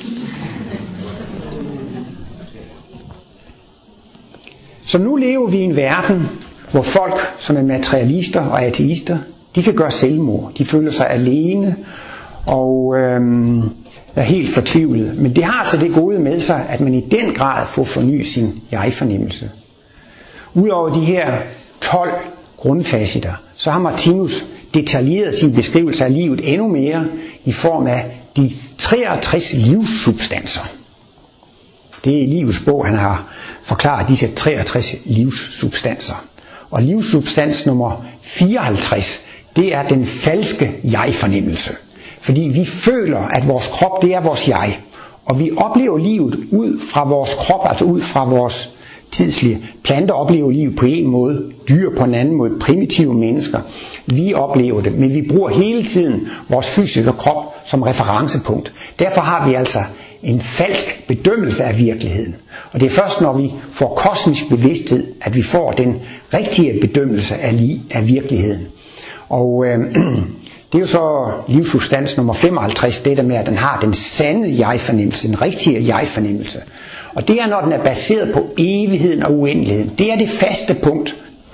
Så nu lever vi i en verden, hvor folk, som er materialister og ateister, de kan gøre selvmord. De føler sig alene og øhm, er helt fortvivlet. Men det har altså det gode med sig, at man i den grad får fornyet sin jeg-fornemmelse. Udover de her tolv grundfaciter, så har Martinus detaljeret sin beskrivelse af livet endnu mere i form af de treogtres livssubstanser. Det er i livets bog, han har forklaret disse treogtres livssubstanser. Og livssubstans nummer fireoghalvtreds, det er den falske jeg-fornemmelse. Fordi vi føler, at vores krop, det er vores jeg. Og vi oplever livet ud fra vores krop, altså ud fra vores tidslige. Planter oplever livet på en måde, dyr på en anden måde, primitive mennesker. Vi oplever det, men vi bruger hele tiden vores fysiske krop som referencepunkt. Derfor har vi altså en falsk bedømmelse af virkeligheden. Og det er først, når vi får kosmisk bevidsthed, at vi får den rigtige bedømmelse af, li- af virkeligheden. Og øh, Det er jo så livssubstans nummer femoghalvtreds, det der med, at den har den sande jeg-fornemmelse, den rigtige jeg-fornemmelse. Og det er, når den er baseret på evigheden og uendeligheden. Det er det faste punkt.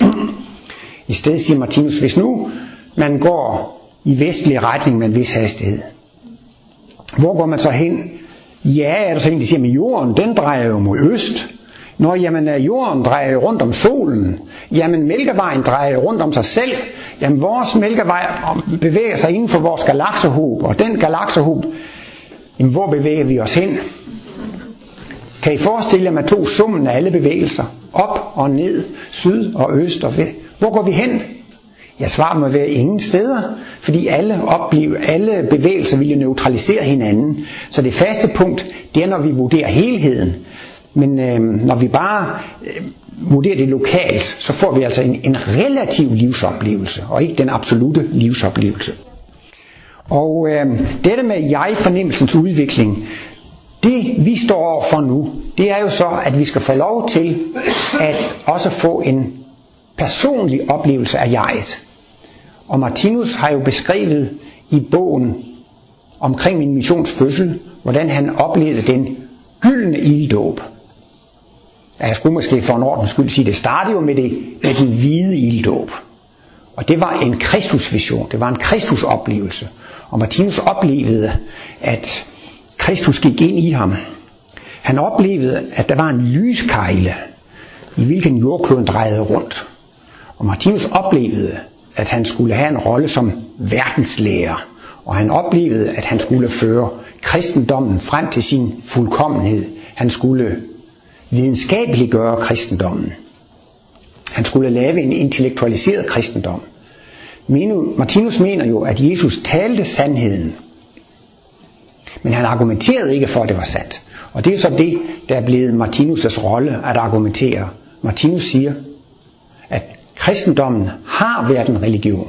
I stedet siger Martinus, hvis nu man går i vestlig retning med en vis hastighed, hvor går man så hen? Ja, er der så en, der siger, at jorden, den drejer jo mod øst. Når jamen, jorden drejer rundt om solen. Jamen, Mælkevejen drejer rundt om sig selv. Jamen, vores Mælkevej bevæger sig inden for vores galaksehob. Og den galaksehob, jamen, hvor bevæger vi os hen? Kan I forestille jer, at man tog summen af alle bevægelser? Op og ned, syd og øst og vest. Hvor går vi hen? Jeg svarer må være ingen steder, fordi alle, oplever, alle bevægelser vil jo neutralisere hinanden. Så det faste punkt, det er, når vi vurderer helheden. Men øh, når vi bare øh, vurderer det lokalt, så får vi altså en, en relativ livsoplevelse, og ikke den absolute livsoplevelse. Og øh, dette med jeg-fornemmelsens udvikling, det vi står overfor nu, det er jo så, at vi skal få lov til at også få en personlig oplevelse af jeget. Og Martinus har jo beskrevet i bogen omkring min missionsfødsel, hvordan han oplevede den gyldne ilddåb. Jeg skulle måske for en ordens skyld sige, det startede jo med, det, med den hvide ilddåb. Og det var en Kristusvision, det var en Kristusoplevelse. Og Martinus oplevede, at Kristus gik ind i ham. Han oplevede, at der var en lyskejle, i hvilken jordkloden drejede rundt. Og Martinus oplevede, at han skulle have en rolle som verdenslærer. Og han oplevede, at han skulle føre kristendommen frem til sin fuldkommenhed. Han skulle videnskabeligt gøre kristendommen. Han skulle lave en intellektualiseret kristendom. Martinus mener jo, at Jesus talte sandheden. Men han argumenterede ikke for, at det var sandt. Og det er så det, der er blevet Martinus' rolle at argumentere. Martinus siger, at kristendommen har været en religion.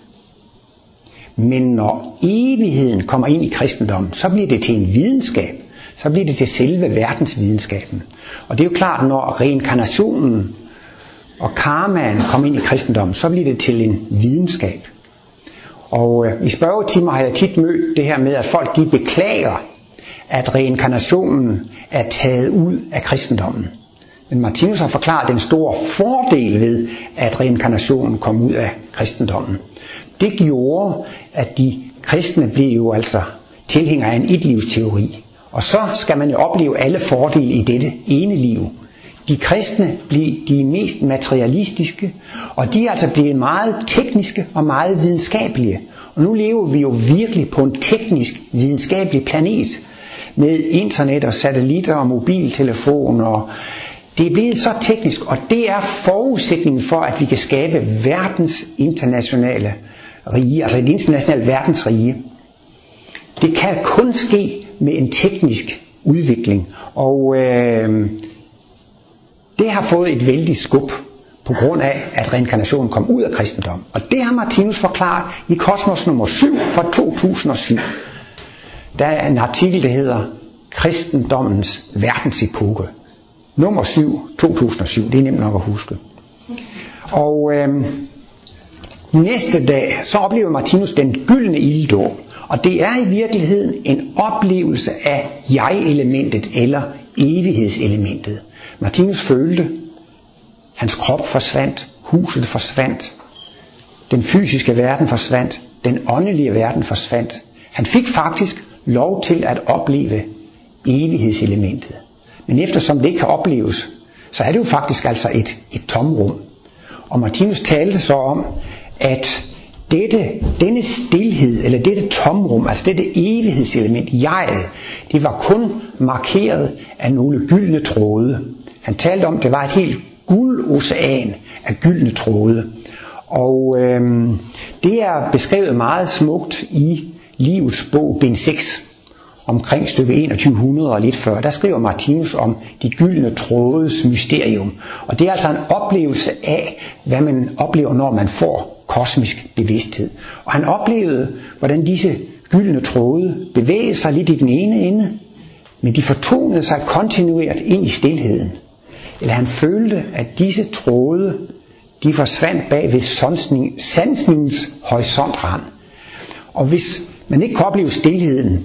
Men når evigheden kommer ind i kristendommen, så bliver det til en videnskab. Så bliver det til selve verdensvidenskaben. Og det er jo klart, når reinkarnationen og karmaen kommer ind i kristendommen, så bliver det til en videnskab. Og øh, i spørgetimer har jeg tit mødt det her med, at folk de beklager, at reinkarnationen er taget ud af kristendommen. Men Martinus har forklaret den store fordel ved, at reinkarnationen kom ud af kristendommen. Det gjorde, at de kristne blev jo altså tilhængere af en etlivsteori. Og så skal man jo opleve alle fordele i dette ene liv. De kristne blev de mest materialistiske, og de er altså blevet meget tekniske og meget videnskabelige. Og nu lever vi jo virkelig på en teknisk videnskabelig planet, med internet og satellitter og mobiltelefon, og det er blevet så teknisk, og det er forudsætningen for, at vi kan skabe verdens internationale rige, altså et internationalt verdensrige. Det kan kun ske med en teknisk udvikling, og øh, det har fået et vældigt skub på grund af, at reinkarnationen kom ud af kristendom. Og det har Martinus forklaret i Kosmos nummer syv fra to tusind og syv. Der er en artikel, der hedder Kristendommens verdensepoke. Nummer syv, to tusind og syv, det er nemt nok at huske. Og øh, næste dag, så oplever Martinus den gyldne ilddåb. Og det er i virkeligheden en oplevelse af jeg-elementet eller evighedselementet. Martinus følte, hans krop forsvandt, huset forsvandt, den fysiske verden forsvandt, den åndelige verden forsvandt. Han fik faktisk lov til at opleve evighedselementet. Men eftersom det ikke kan opleves, så er det jo faktisk altså et, et tomrum. Og Martinus talte så om, at dette, denne stilhed, eller dette tomrum, altså dette evighedselement, jeget, det var kun markeret af nogle gyldne tråde. Han talte om, at det var et helt guldocean af gyldne tråde. Og øhm, det er beskrevet meget smukt i Livets bog, bind seks, omkring stykke enogtyve hundrede og lidt før. Der skriver Martinus om de gyldne trådes mysterium. Og det er altså en oplevelse af, hvad man oplever, når man får kosmisk bevidsthed. Og han oplevede, hvordan disse gyldne tråde bevægede sig lidt i den ene ende, men de fortonede sig kontinuert ind i stilheden. Eller han følte, at disse tråde, de forsvandt bag ved sansningens horisontrand. Og hvis man ikke kan opleve stilheden,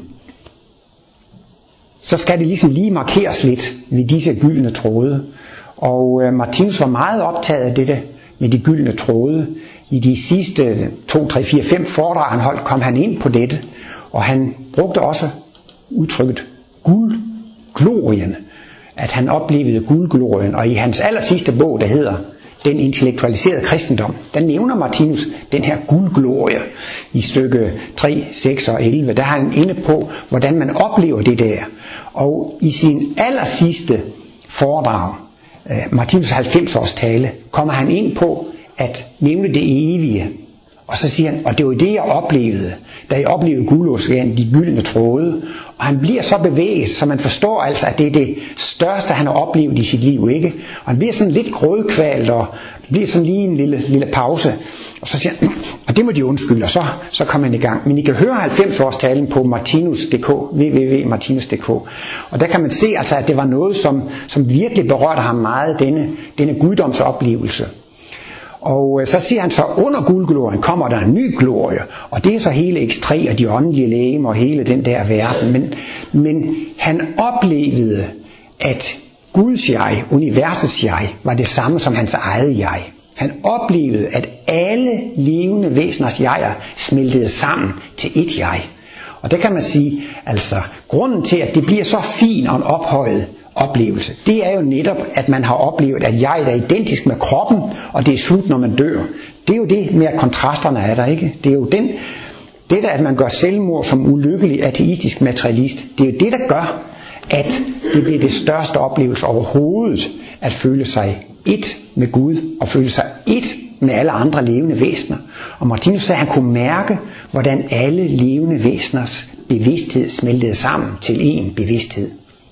så skal det ligesom lige markeres lidt ved disse gyldne tråde. Og øh, Martinus var meget optaget af dette med de gyldne tråde. I de sidste to, tre, fire, fem foredrag han holdt, kom han ind på dette. Og han brugte også udtrykket guldglorien, at han oplevede guldglorien. Og i hans aller sidste bog, der hedder Den intellektualiserede kristendom, der nævner Martinus den her guldglorie i stykke tre, seks og elleve. Der er han inde på, hvordan man oplever det der. Og i sin aller sidste foredrag, Martinus halvfems års tale, kommer han ind på at nævne det evige. Og så siger han, og det var det jeg oplevede, da jeg oplevede guldoceanen, de gyldne tråde. Og han bliver så bevæget, så man forstår altså, at det er det største, han har oplevet i sit liv, ikke? Og han bliver sådan lidt grådkvalt, og det bliver sådan lige en lille, lille pause. Og så siger han, og det må de undskylde, og så, så kommer han i gang. Men I kan høre halvfems års talen på martinus punktum d k, w w w punktum martinus punktum d k. Og der kan man se, altså, at det var noget, som, som virkelig berørte ham meget, denne, denne guddomsoplevelse. Og så siger han så, under guldglorien kommer der en ny glorie, og det er så hele X tre og de åndelige legemer og hele den der verden. Men, men han oplevede, at Guds jeg, universets jeg, var det samme som hans eget jeg. Han oplevede, at alle levende væseners jeger smeltede sammen til et jeg. Og det kan man sige, altså grunden til, at det bliver så fin og en ophøjet oplevelse, det er jo netop, at man har oplevet, at jeg er identisk med kroppen, og det er slut, når man dør. Det er jo det med, at kontrasterne er der, ikke? Det er jo den, det der, at man gør selvmord som ulykkelig ateistisk materialist, det er jo det, der gør, at det bliver det største oplevelse overhovedet, at føle sig et med Gud, og føle sig et med alle andre levende væsener. Og Martinus sagde, at han kunne mærke, hvordan alle levende væseners bevidsthed smeltede sammen til en bevidsthed.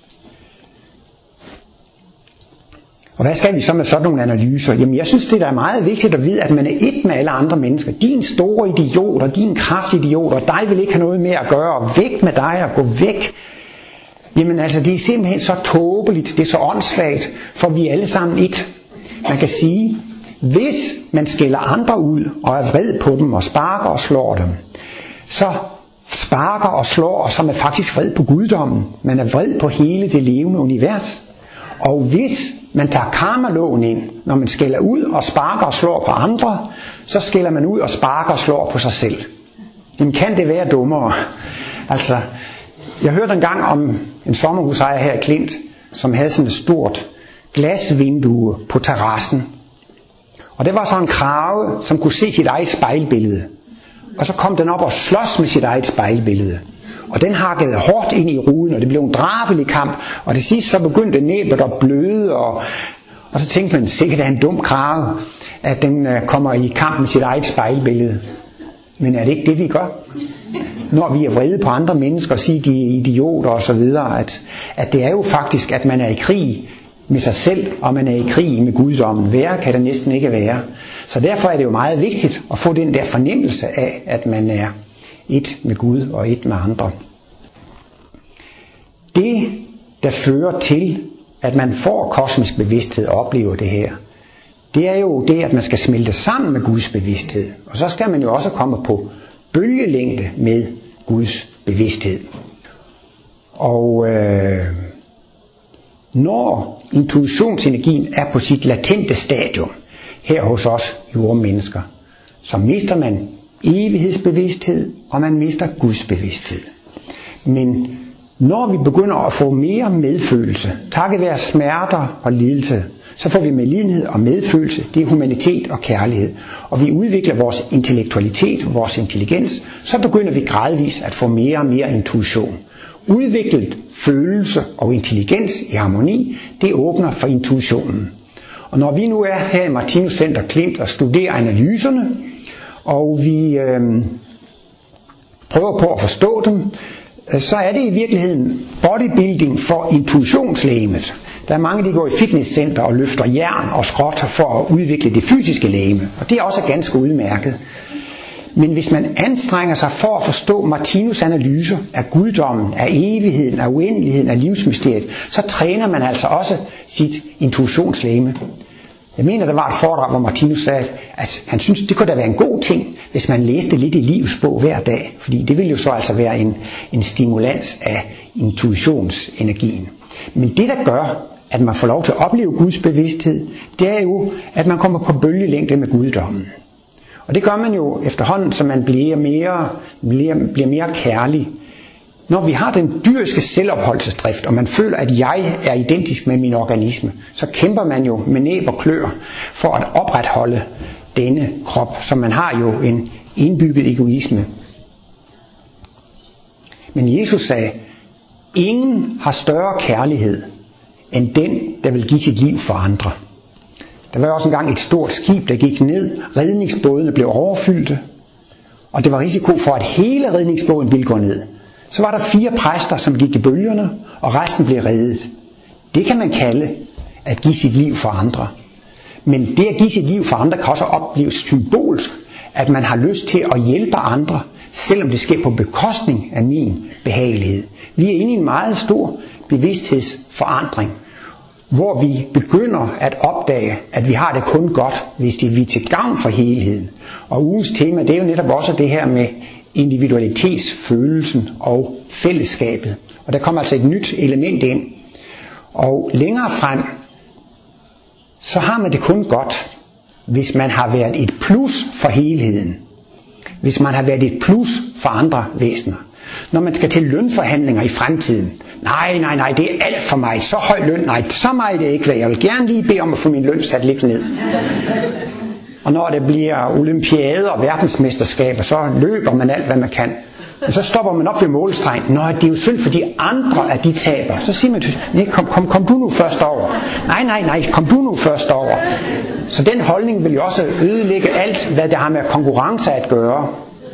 Og hvad skal vi så med sådan nogle analyser? Jamen jeg synes, det er meget vigtigt at vide, at man er et med alle andre mennesker. Din store idiot, og din kraftidiot, og dig vil ikke have noget med at gøre, og væk med dig og gå væk. Jamen altså, det er simpelthen så tåbeligt, det er så åndssvagt, for vi er alle sammen et. Man kan sige, hvis man skælder andre ud, og er vred på dem, og sparker og slår dem, så sparker og slår, og så er man faktisk vred på guddommen. Man er vred på hele det levende univers. Og hvis man tager karmaloven ind, når man skælder ud og sparker og slår på andre, så skælder man ud og sparker og slår på sig selv. Jamen kan det være dummere? Altså, jeg hørte engang om en sommerhusejer her i Klint, som havde sådan et stort glasvindue på terrassen. Og det var så en krage, som kunne se sit eget spejlbillede. Og så kom den op og slås med sit eget spejlbillede. Og den hakkede hårdt ind i ruden, og det blev en drabelig kamp. Og det sidste så begyndte næbet at bløde, og, og så tænkte man, sikkert er en dum krage, at den uh, kommer i kamp med sit eget spejlbillede. Men er det ikke det, vi gør? Når vi er vrede på andre mennesker og siger, de er idioter og så videre, at, at det er jo faktisk, at man er i krig med sig selv, og man er i krig med guddommen. Værre kan det næsten ikke være. Så derfor er det jo meget vigtigt at få den der fornemmelse af, at man er et med Gud og et med andre. Det, der fører til, at man får kosmisk bevidsthed og oplever det her, det er jo det, at man skal smelte sammen med Guds bevidsthed. Og så skal man jo også komme på bølgelængde med Guds bevidsthed. Og øh, når intuitionsenergien er på sit latente stadium, her hos os jordmennesker, så mister man evighedsbevidsthed, og man mister Guds bevidsthed. Men når vi begynder at få mere medfølelse, takket være smerter og lidelse, så får vi medlidenhed og medfølelse, det er humanitet og kærlighed. Og vi udvikler vores intellektualitet, vores intelligens, så begynder vi gradvist at få mere og mere intuition. Udviklet følelse og intelligens i harmoni, det åbner for intuitionen. Og når vi nu er her i Martinus Center Klint og studerer analyserne, og vi øh, prøver på at forstå dem, så er det i virkeligheden bodybuilding for intuitionslegemet. Der er mange, der går i fitnesscenter og løfter jern og skrot for at udvikle det fysiske legeme, og det er også ganske udmærket. Men hvis man anstrenger sig for at forstå Martinus' analyser af guddommen, af evigheden, af uendeligheden, af livsmysteriet, så træner man altså også sit intuitionslegeme. Jeg mener, der var et foredrag, hvor Martinus sagde, at han synes, det kunne da være en god ting, hvis man læste lidt i livets bog hver dag. Fordi det ville jo så altså være en, en stimulans af intuitionsenergien. Men det, der gør, at man får lov til at opleve Guds bevidsthed, det er jo, at man kommer på bølgelængde med guddommen. Og det gør man jo efterhånden, så man bliver mere, bliver, bliver mere kærlig. Når vi har den dyriske selvopholdelsesdrift, og man føler, at jeg er identisk med min organisme, så kæmper man jo med næb og klør for at opretholde denne krop, så man har jo en indbygget egoisme. Men Jesus sagde, ingen har større kærlighed end den, der vil give sit liv for andre. Der var også engang et stort skib, der gik ned. Redningsbådene blev overfyldte, og det var risiko for, at hele redningsbåden ville gå ned. Så var der fire præster, som gik i bølgerne, og resten blev reddet. Det kan man kalde at give sit liv for andre. Men det at give sit liv for andre kan også opleves symbolsk, at man har lyst til at hjælpe andre, selvom det sker på bekostning af min behagelighed. Vi er inde i en meget stor bevidsthedsforandring, hvor vi begynder at opdage, at vi har det kun godt, hvis det er til gavn for helheden. Og ugens tema, det er jo netop også det her med individualitetsfølelsen og fællesskabet. Og der kommer altså et nyt element ind. Og længere frem, så har man det kun godt, hvis man har været et plus for helheden. Hvis man har været et plus for andre væsener. Når man skal til lønforhandlinger i fremtiden, nej, nej, nej, det er alt for mig, så høj løn, nej, så meget det ikke være. Jeg vil gerne lige bede om at få min løn sat lidt ned. Og når det bliver olympiader og verdensmesterskaber, så løber man alt, hvad man kan. Og så stopper man op ved målstregen. Nå, det er jo synd for de andre, at de taber. Så siger man, nej, kom, kom, kom du nu først over. Nej, nej, nej, kom du nu først over. Så den holdning vil jo også ødelægge alt, hvad det har med konkurrence at gøre.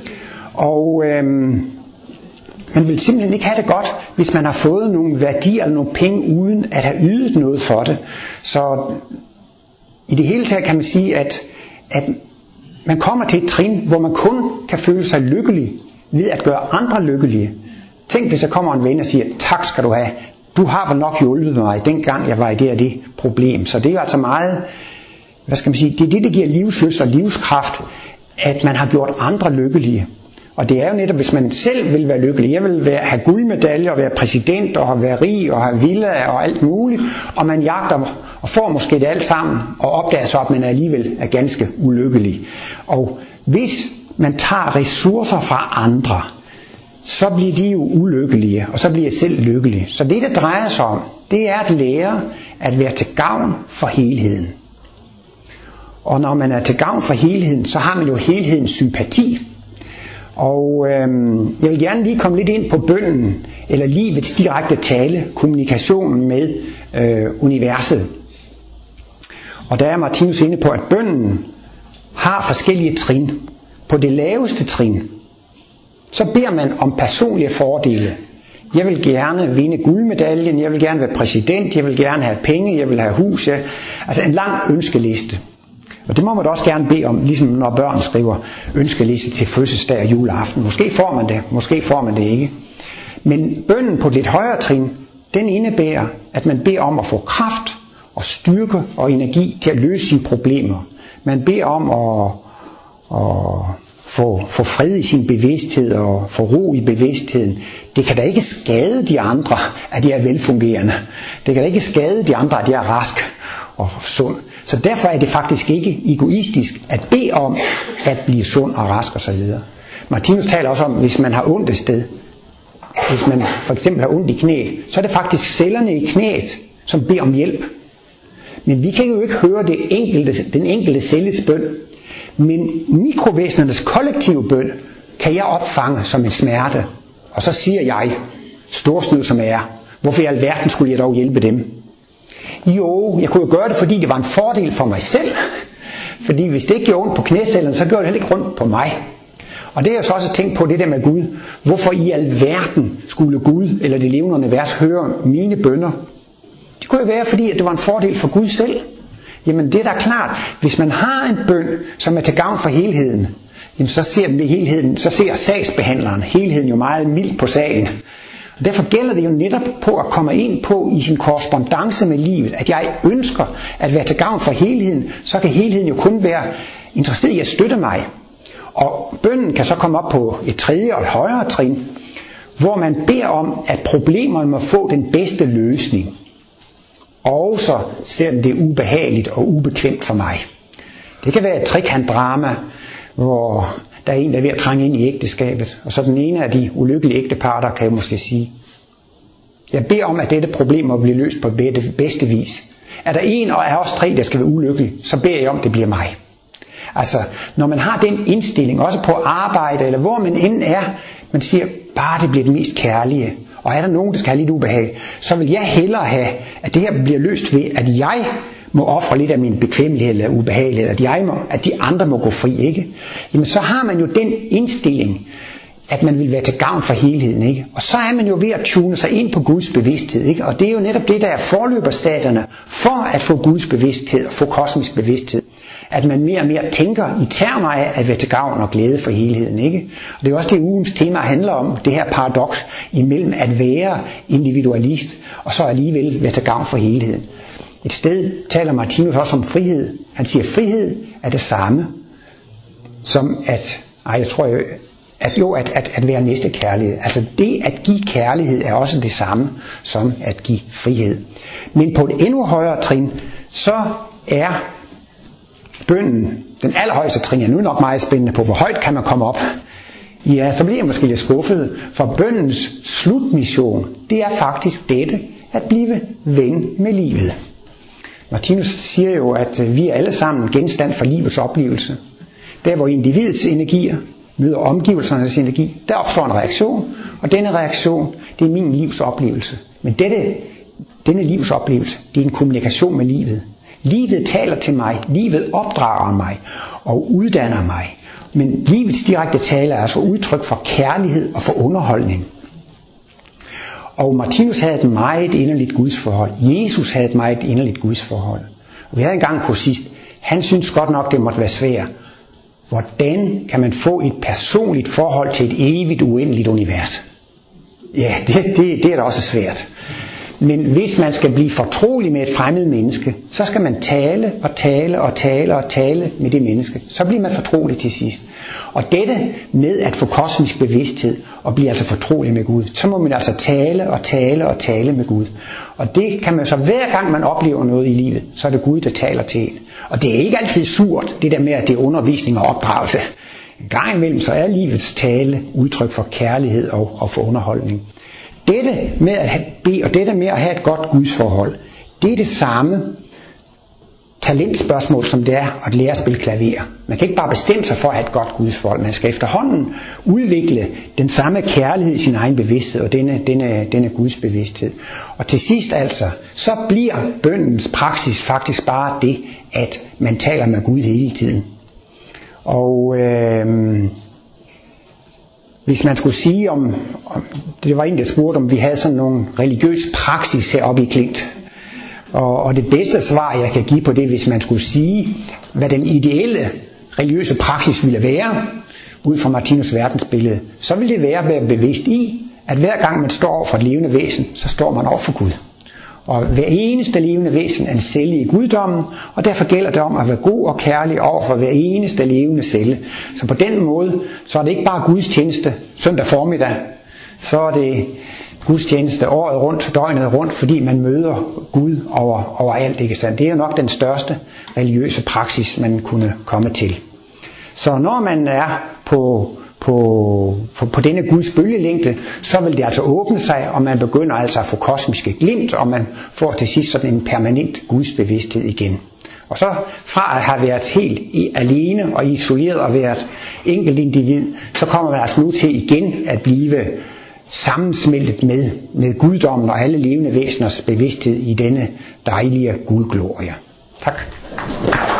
Og øhm, man vil simpelthen ikke have det godt, hvis man har fået nogle værdier eller nogle penge, uden at have ydet noget for det. Så i det hele taget kan man sige, at, at man kommer til et trin, hvor man kun kan føle sig lykkelig ved at gøre andre lykkelige. Tænk, hvis der kommer en ven og siger, tak skal du have, du har vel nok hjulpet mig, dengang jeg var i det og det problem. Så det er jo altså meget, hvad skal man sige, det er det, der giver livslyst og livskraft, at man har gjort andre lykkelige. Og det er jo netop, hvis man selv vil være lykkelig. Jeg vil være, have guldmedaljer og være præsident og være rig og have villa og alt muligt. Og man jagter og får måske det alt sammen og opdager så, at man alligevel er ganske ulykkelig. Og hvis man tager ressourcer fra andre, så bliver de jo ulykkelige, og så bliver jeg selv lykkelig. Så det, det drejer sig om, det er at lære at være til gavn for helheden. Og når man er til gavn for helheden, så har man jo helhedens sympati. Og øhm, jeg vil gerne lige komme lidt ind på bønnen, eller livets direkte tale, kommunikationen med øh, universet. Og der er Martinus inde på, at bønnen har forskellige trin. På det laveste trin, så beder man om personlige fordele. Jeg vil gerne vinde guldmedaljen, jeg vil gerne være præsident, jeg vil gerne have penge, jeg vil have hus. Jeg... Altså en lang ønskeliste. Og det må man da også gerne bede om, ligesom når børn skriver ønskeliste til fødselsdag og juleaften. Måske får man det, måske får man det ikke. Men bønnen på et lidt højere trin, den indebærer, at man beder om at få kraft og styrke og energi til at løse sine problemer. Man beder om at, at få, få fred i sin bevidsthed og få ro i bevidstheden. Det kan da ikke skade de andre, at de er velfungerende. Det kan da ikke skade de andre, at de er raske og sund. Så derfor er det faktisk ikke egoistisk at bede om at blive sund og rask og så videre. Martinus taler også om, hvis man har ondt et sted. Hvis man for eksempel har ondt i knæet, så er det faktisk cellerne i knæet, som beder om hjælp. Men vi kan jo ikke høre det enkelte, den enkelte celles bøn. Men mikrovæsenernes kollektive bøn kan jeg opfange som en smerte. Og så siger jeg, storsnyd som er, hvorfor i alverden skulle jeg dog hjælpe dem? Jo, jeg kunne jo gøre det, fordi det var en fordel for mig selv. Fordi hvis det ikke gjorde ondt på knæcellerne, så gjorde det heller ikke rundt på mig. Og det er jeg så også tænkt på, det der med Gud. Hvorfor i alverden skulle Gud eller det levende univers høre mine bønner? Det kunne jo være, fordi det var en fordel for Gud selv. Jamen det er da klart, hvis man har en bøn, som er til gavn for helheden, jamen så ser, helheden, så ser sagsbehandleren helheden jo meget mildt på sagen. Og derfor gælder det jo netop på at komme ind på i sin korrespondance med livet, at jeg ønsker at være til gavn for helheden, så kan helheden jo kun være interesseret i at støtte mig. Og bønnen kan så komme op på et tredje og et højere trin, hvor man beder om, at problemerne må få den bedste løsning. Også selvom det er ubehageligt og ubekvemt for mig. Det kan være et trekantdrama, hvor der er en, der er ved at trænge ind i ægteskabet, og så den ene af de ulykkelige ægteparter kan jeg måske sige, jeg beder om, at dette problem må blive løst på bedste vis. Er der en og af os tre, der skal være ulykkelig, så beder jeg om, at det bliver mig. Altså, når man har den indstilling, også på arbejde, eller hvor man end er, man siger, bare det bliver det mest kærlige, og er der nogen, der skal have lidt ubehag, så vil jeg hellere have, at det her bliver løst ved, at jeg må ofre lidt af min bekvemmelighed eller ubehagelighed, at, jeg må, at de andre må gå fri, ikke? Jamen så har man jo den indstilling, at man vil være til gavn for helheden, ikke? Og så er man jo ved at tune sig ind på Guds bevidsthed, ikke? Og det er jo netop det, der er forløberstadierne for at få Guds bevidsthed og få kosmisk bevidsthed. At man mere og mere tænker i termer af at være til gavn og glæde for helheden, ikke? Og det er også det, ugens tema handler om, det her paradoks imellem at være individualist og så alligevel være til gavn for helheden. Et sted taler Martinus også om frihed. Han siger, at frihed er det samme som at, ej, jeg tror jo, at jo, at, at, at være næste kærlighed. Altså det at give kærlighed er også det samme som at give frihed. Men på et endnu højere trin, så er bønnen, den allerhøjeste trin, er nu nok meget spændende på, hvor højt kan man komme op. Ja, så bliver jeg måske lidt skuffet, for bønnens slutmission, det er faktisk dette, at blive ven med livet. Martinus siger jo, at vi er alle sammen genstand for livets oplevelse. Der hvor individets energier møder omgivelsernes energi, der opstår en reaktion, og denne reaktion, det er min livs oplevelse. Men dette, denne livs oplevelse, det er en kommunikation med livet. Livet taler til mig, livet opdrager mig og uddanner mig. Men livets direkte tale er altså udtryk for kærlighed og for underholdning. Og Martinus havde et meget inderligt gudsforhold. Jesus havde et meget inderligt gudsforhold. Og vi havde engang på sidst, han synes godt nok, det måtte være svært. Hvordan kan man få et personligt forhold til et evigt, uendeligt univers? Ja, det, det, det er da også svært. Men hvis man skal blive fortrolig med et fremmed menneske, så skal man tale og tale og tale og tale med det menneske. Så bliver man fortrolig til sidst. Og dette med at få kosmisk bevidsthed og blive altså fortrolig med Gud, så må man altså tale og tale og tale med Gud. Og det kan man så hver gang man oplever noget i livet, så er det Gud, der taler til en. Og det er ikke altid surt, det der med at det er undervisning og opdragelse. En gang imellem så er livets tale udtryk for kærlighed og, og for underholdning. Dette med at bede og dette med at have et godt gudsforhold, det er det samme talentspørgsmål, som det er at lære at spille klaver. Man kan ikke bare bestemme sig for at have et godt gudsforhold. Man skal efterhånden udvikle den samme kærlighed i sin egen bevidsthed og denne, denne, denne Guds bevidsthed. Og til sidst altså, så bliver bønnens praksis faktisk bare det, at man taler med Gud hele tiden. Og øh, hvis man skulle sige om, om, det var en, der spurgte, om vi havde sådan nogle religiøs praksis heroppe i Klint. Og, og det bedste svar, jeg kan give på det, hvis man skulle sige, hvad den ideelle religiøse praksis ville være, ud fra Martinus verdensbillede, så ville det være at være bevidst i, at hver gang man står over for et levende væsen, så står man over for Gud. Og hver eneste levende væsen er en celle i guddommen, og derfor gælder det om at være god og kærlig over for hver eneste levende celle. Så på den måde, så er det ikke bare gudstjeneste søndag formiddag, så er det gudstjeneste året rundt, døgnet rundt, fordi man møder Gud over, overalt, ikke sandt? Det er jo nok den største religiøse praksis, man kunne komme til. Så når man er på, på, på, på denne Guds bølgelængde, så vil det altså åbne sig, og man begynder altså at få kosmiske glimt, og man får til sidst sådan en permanent Guds bevidsthed igen. Og så fra at have været helt alene og isoleret og været enkelt individ, så kommer man altså nu til igen at blive sammensmeltet med, med guddommen og alle levende væseners bevidsthed i denne dejlige guldglorie. Tak.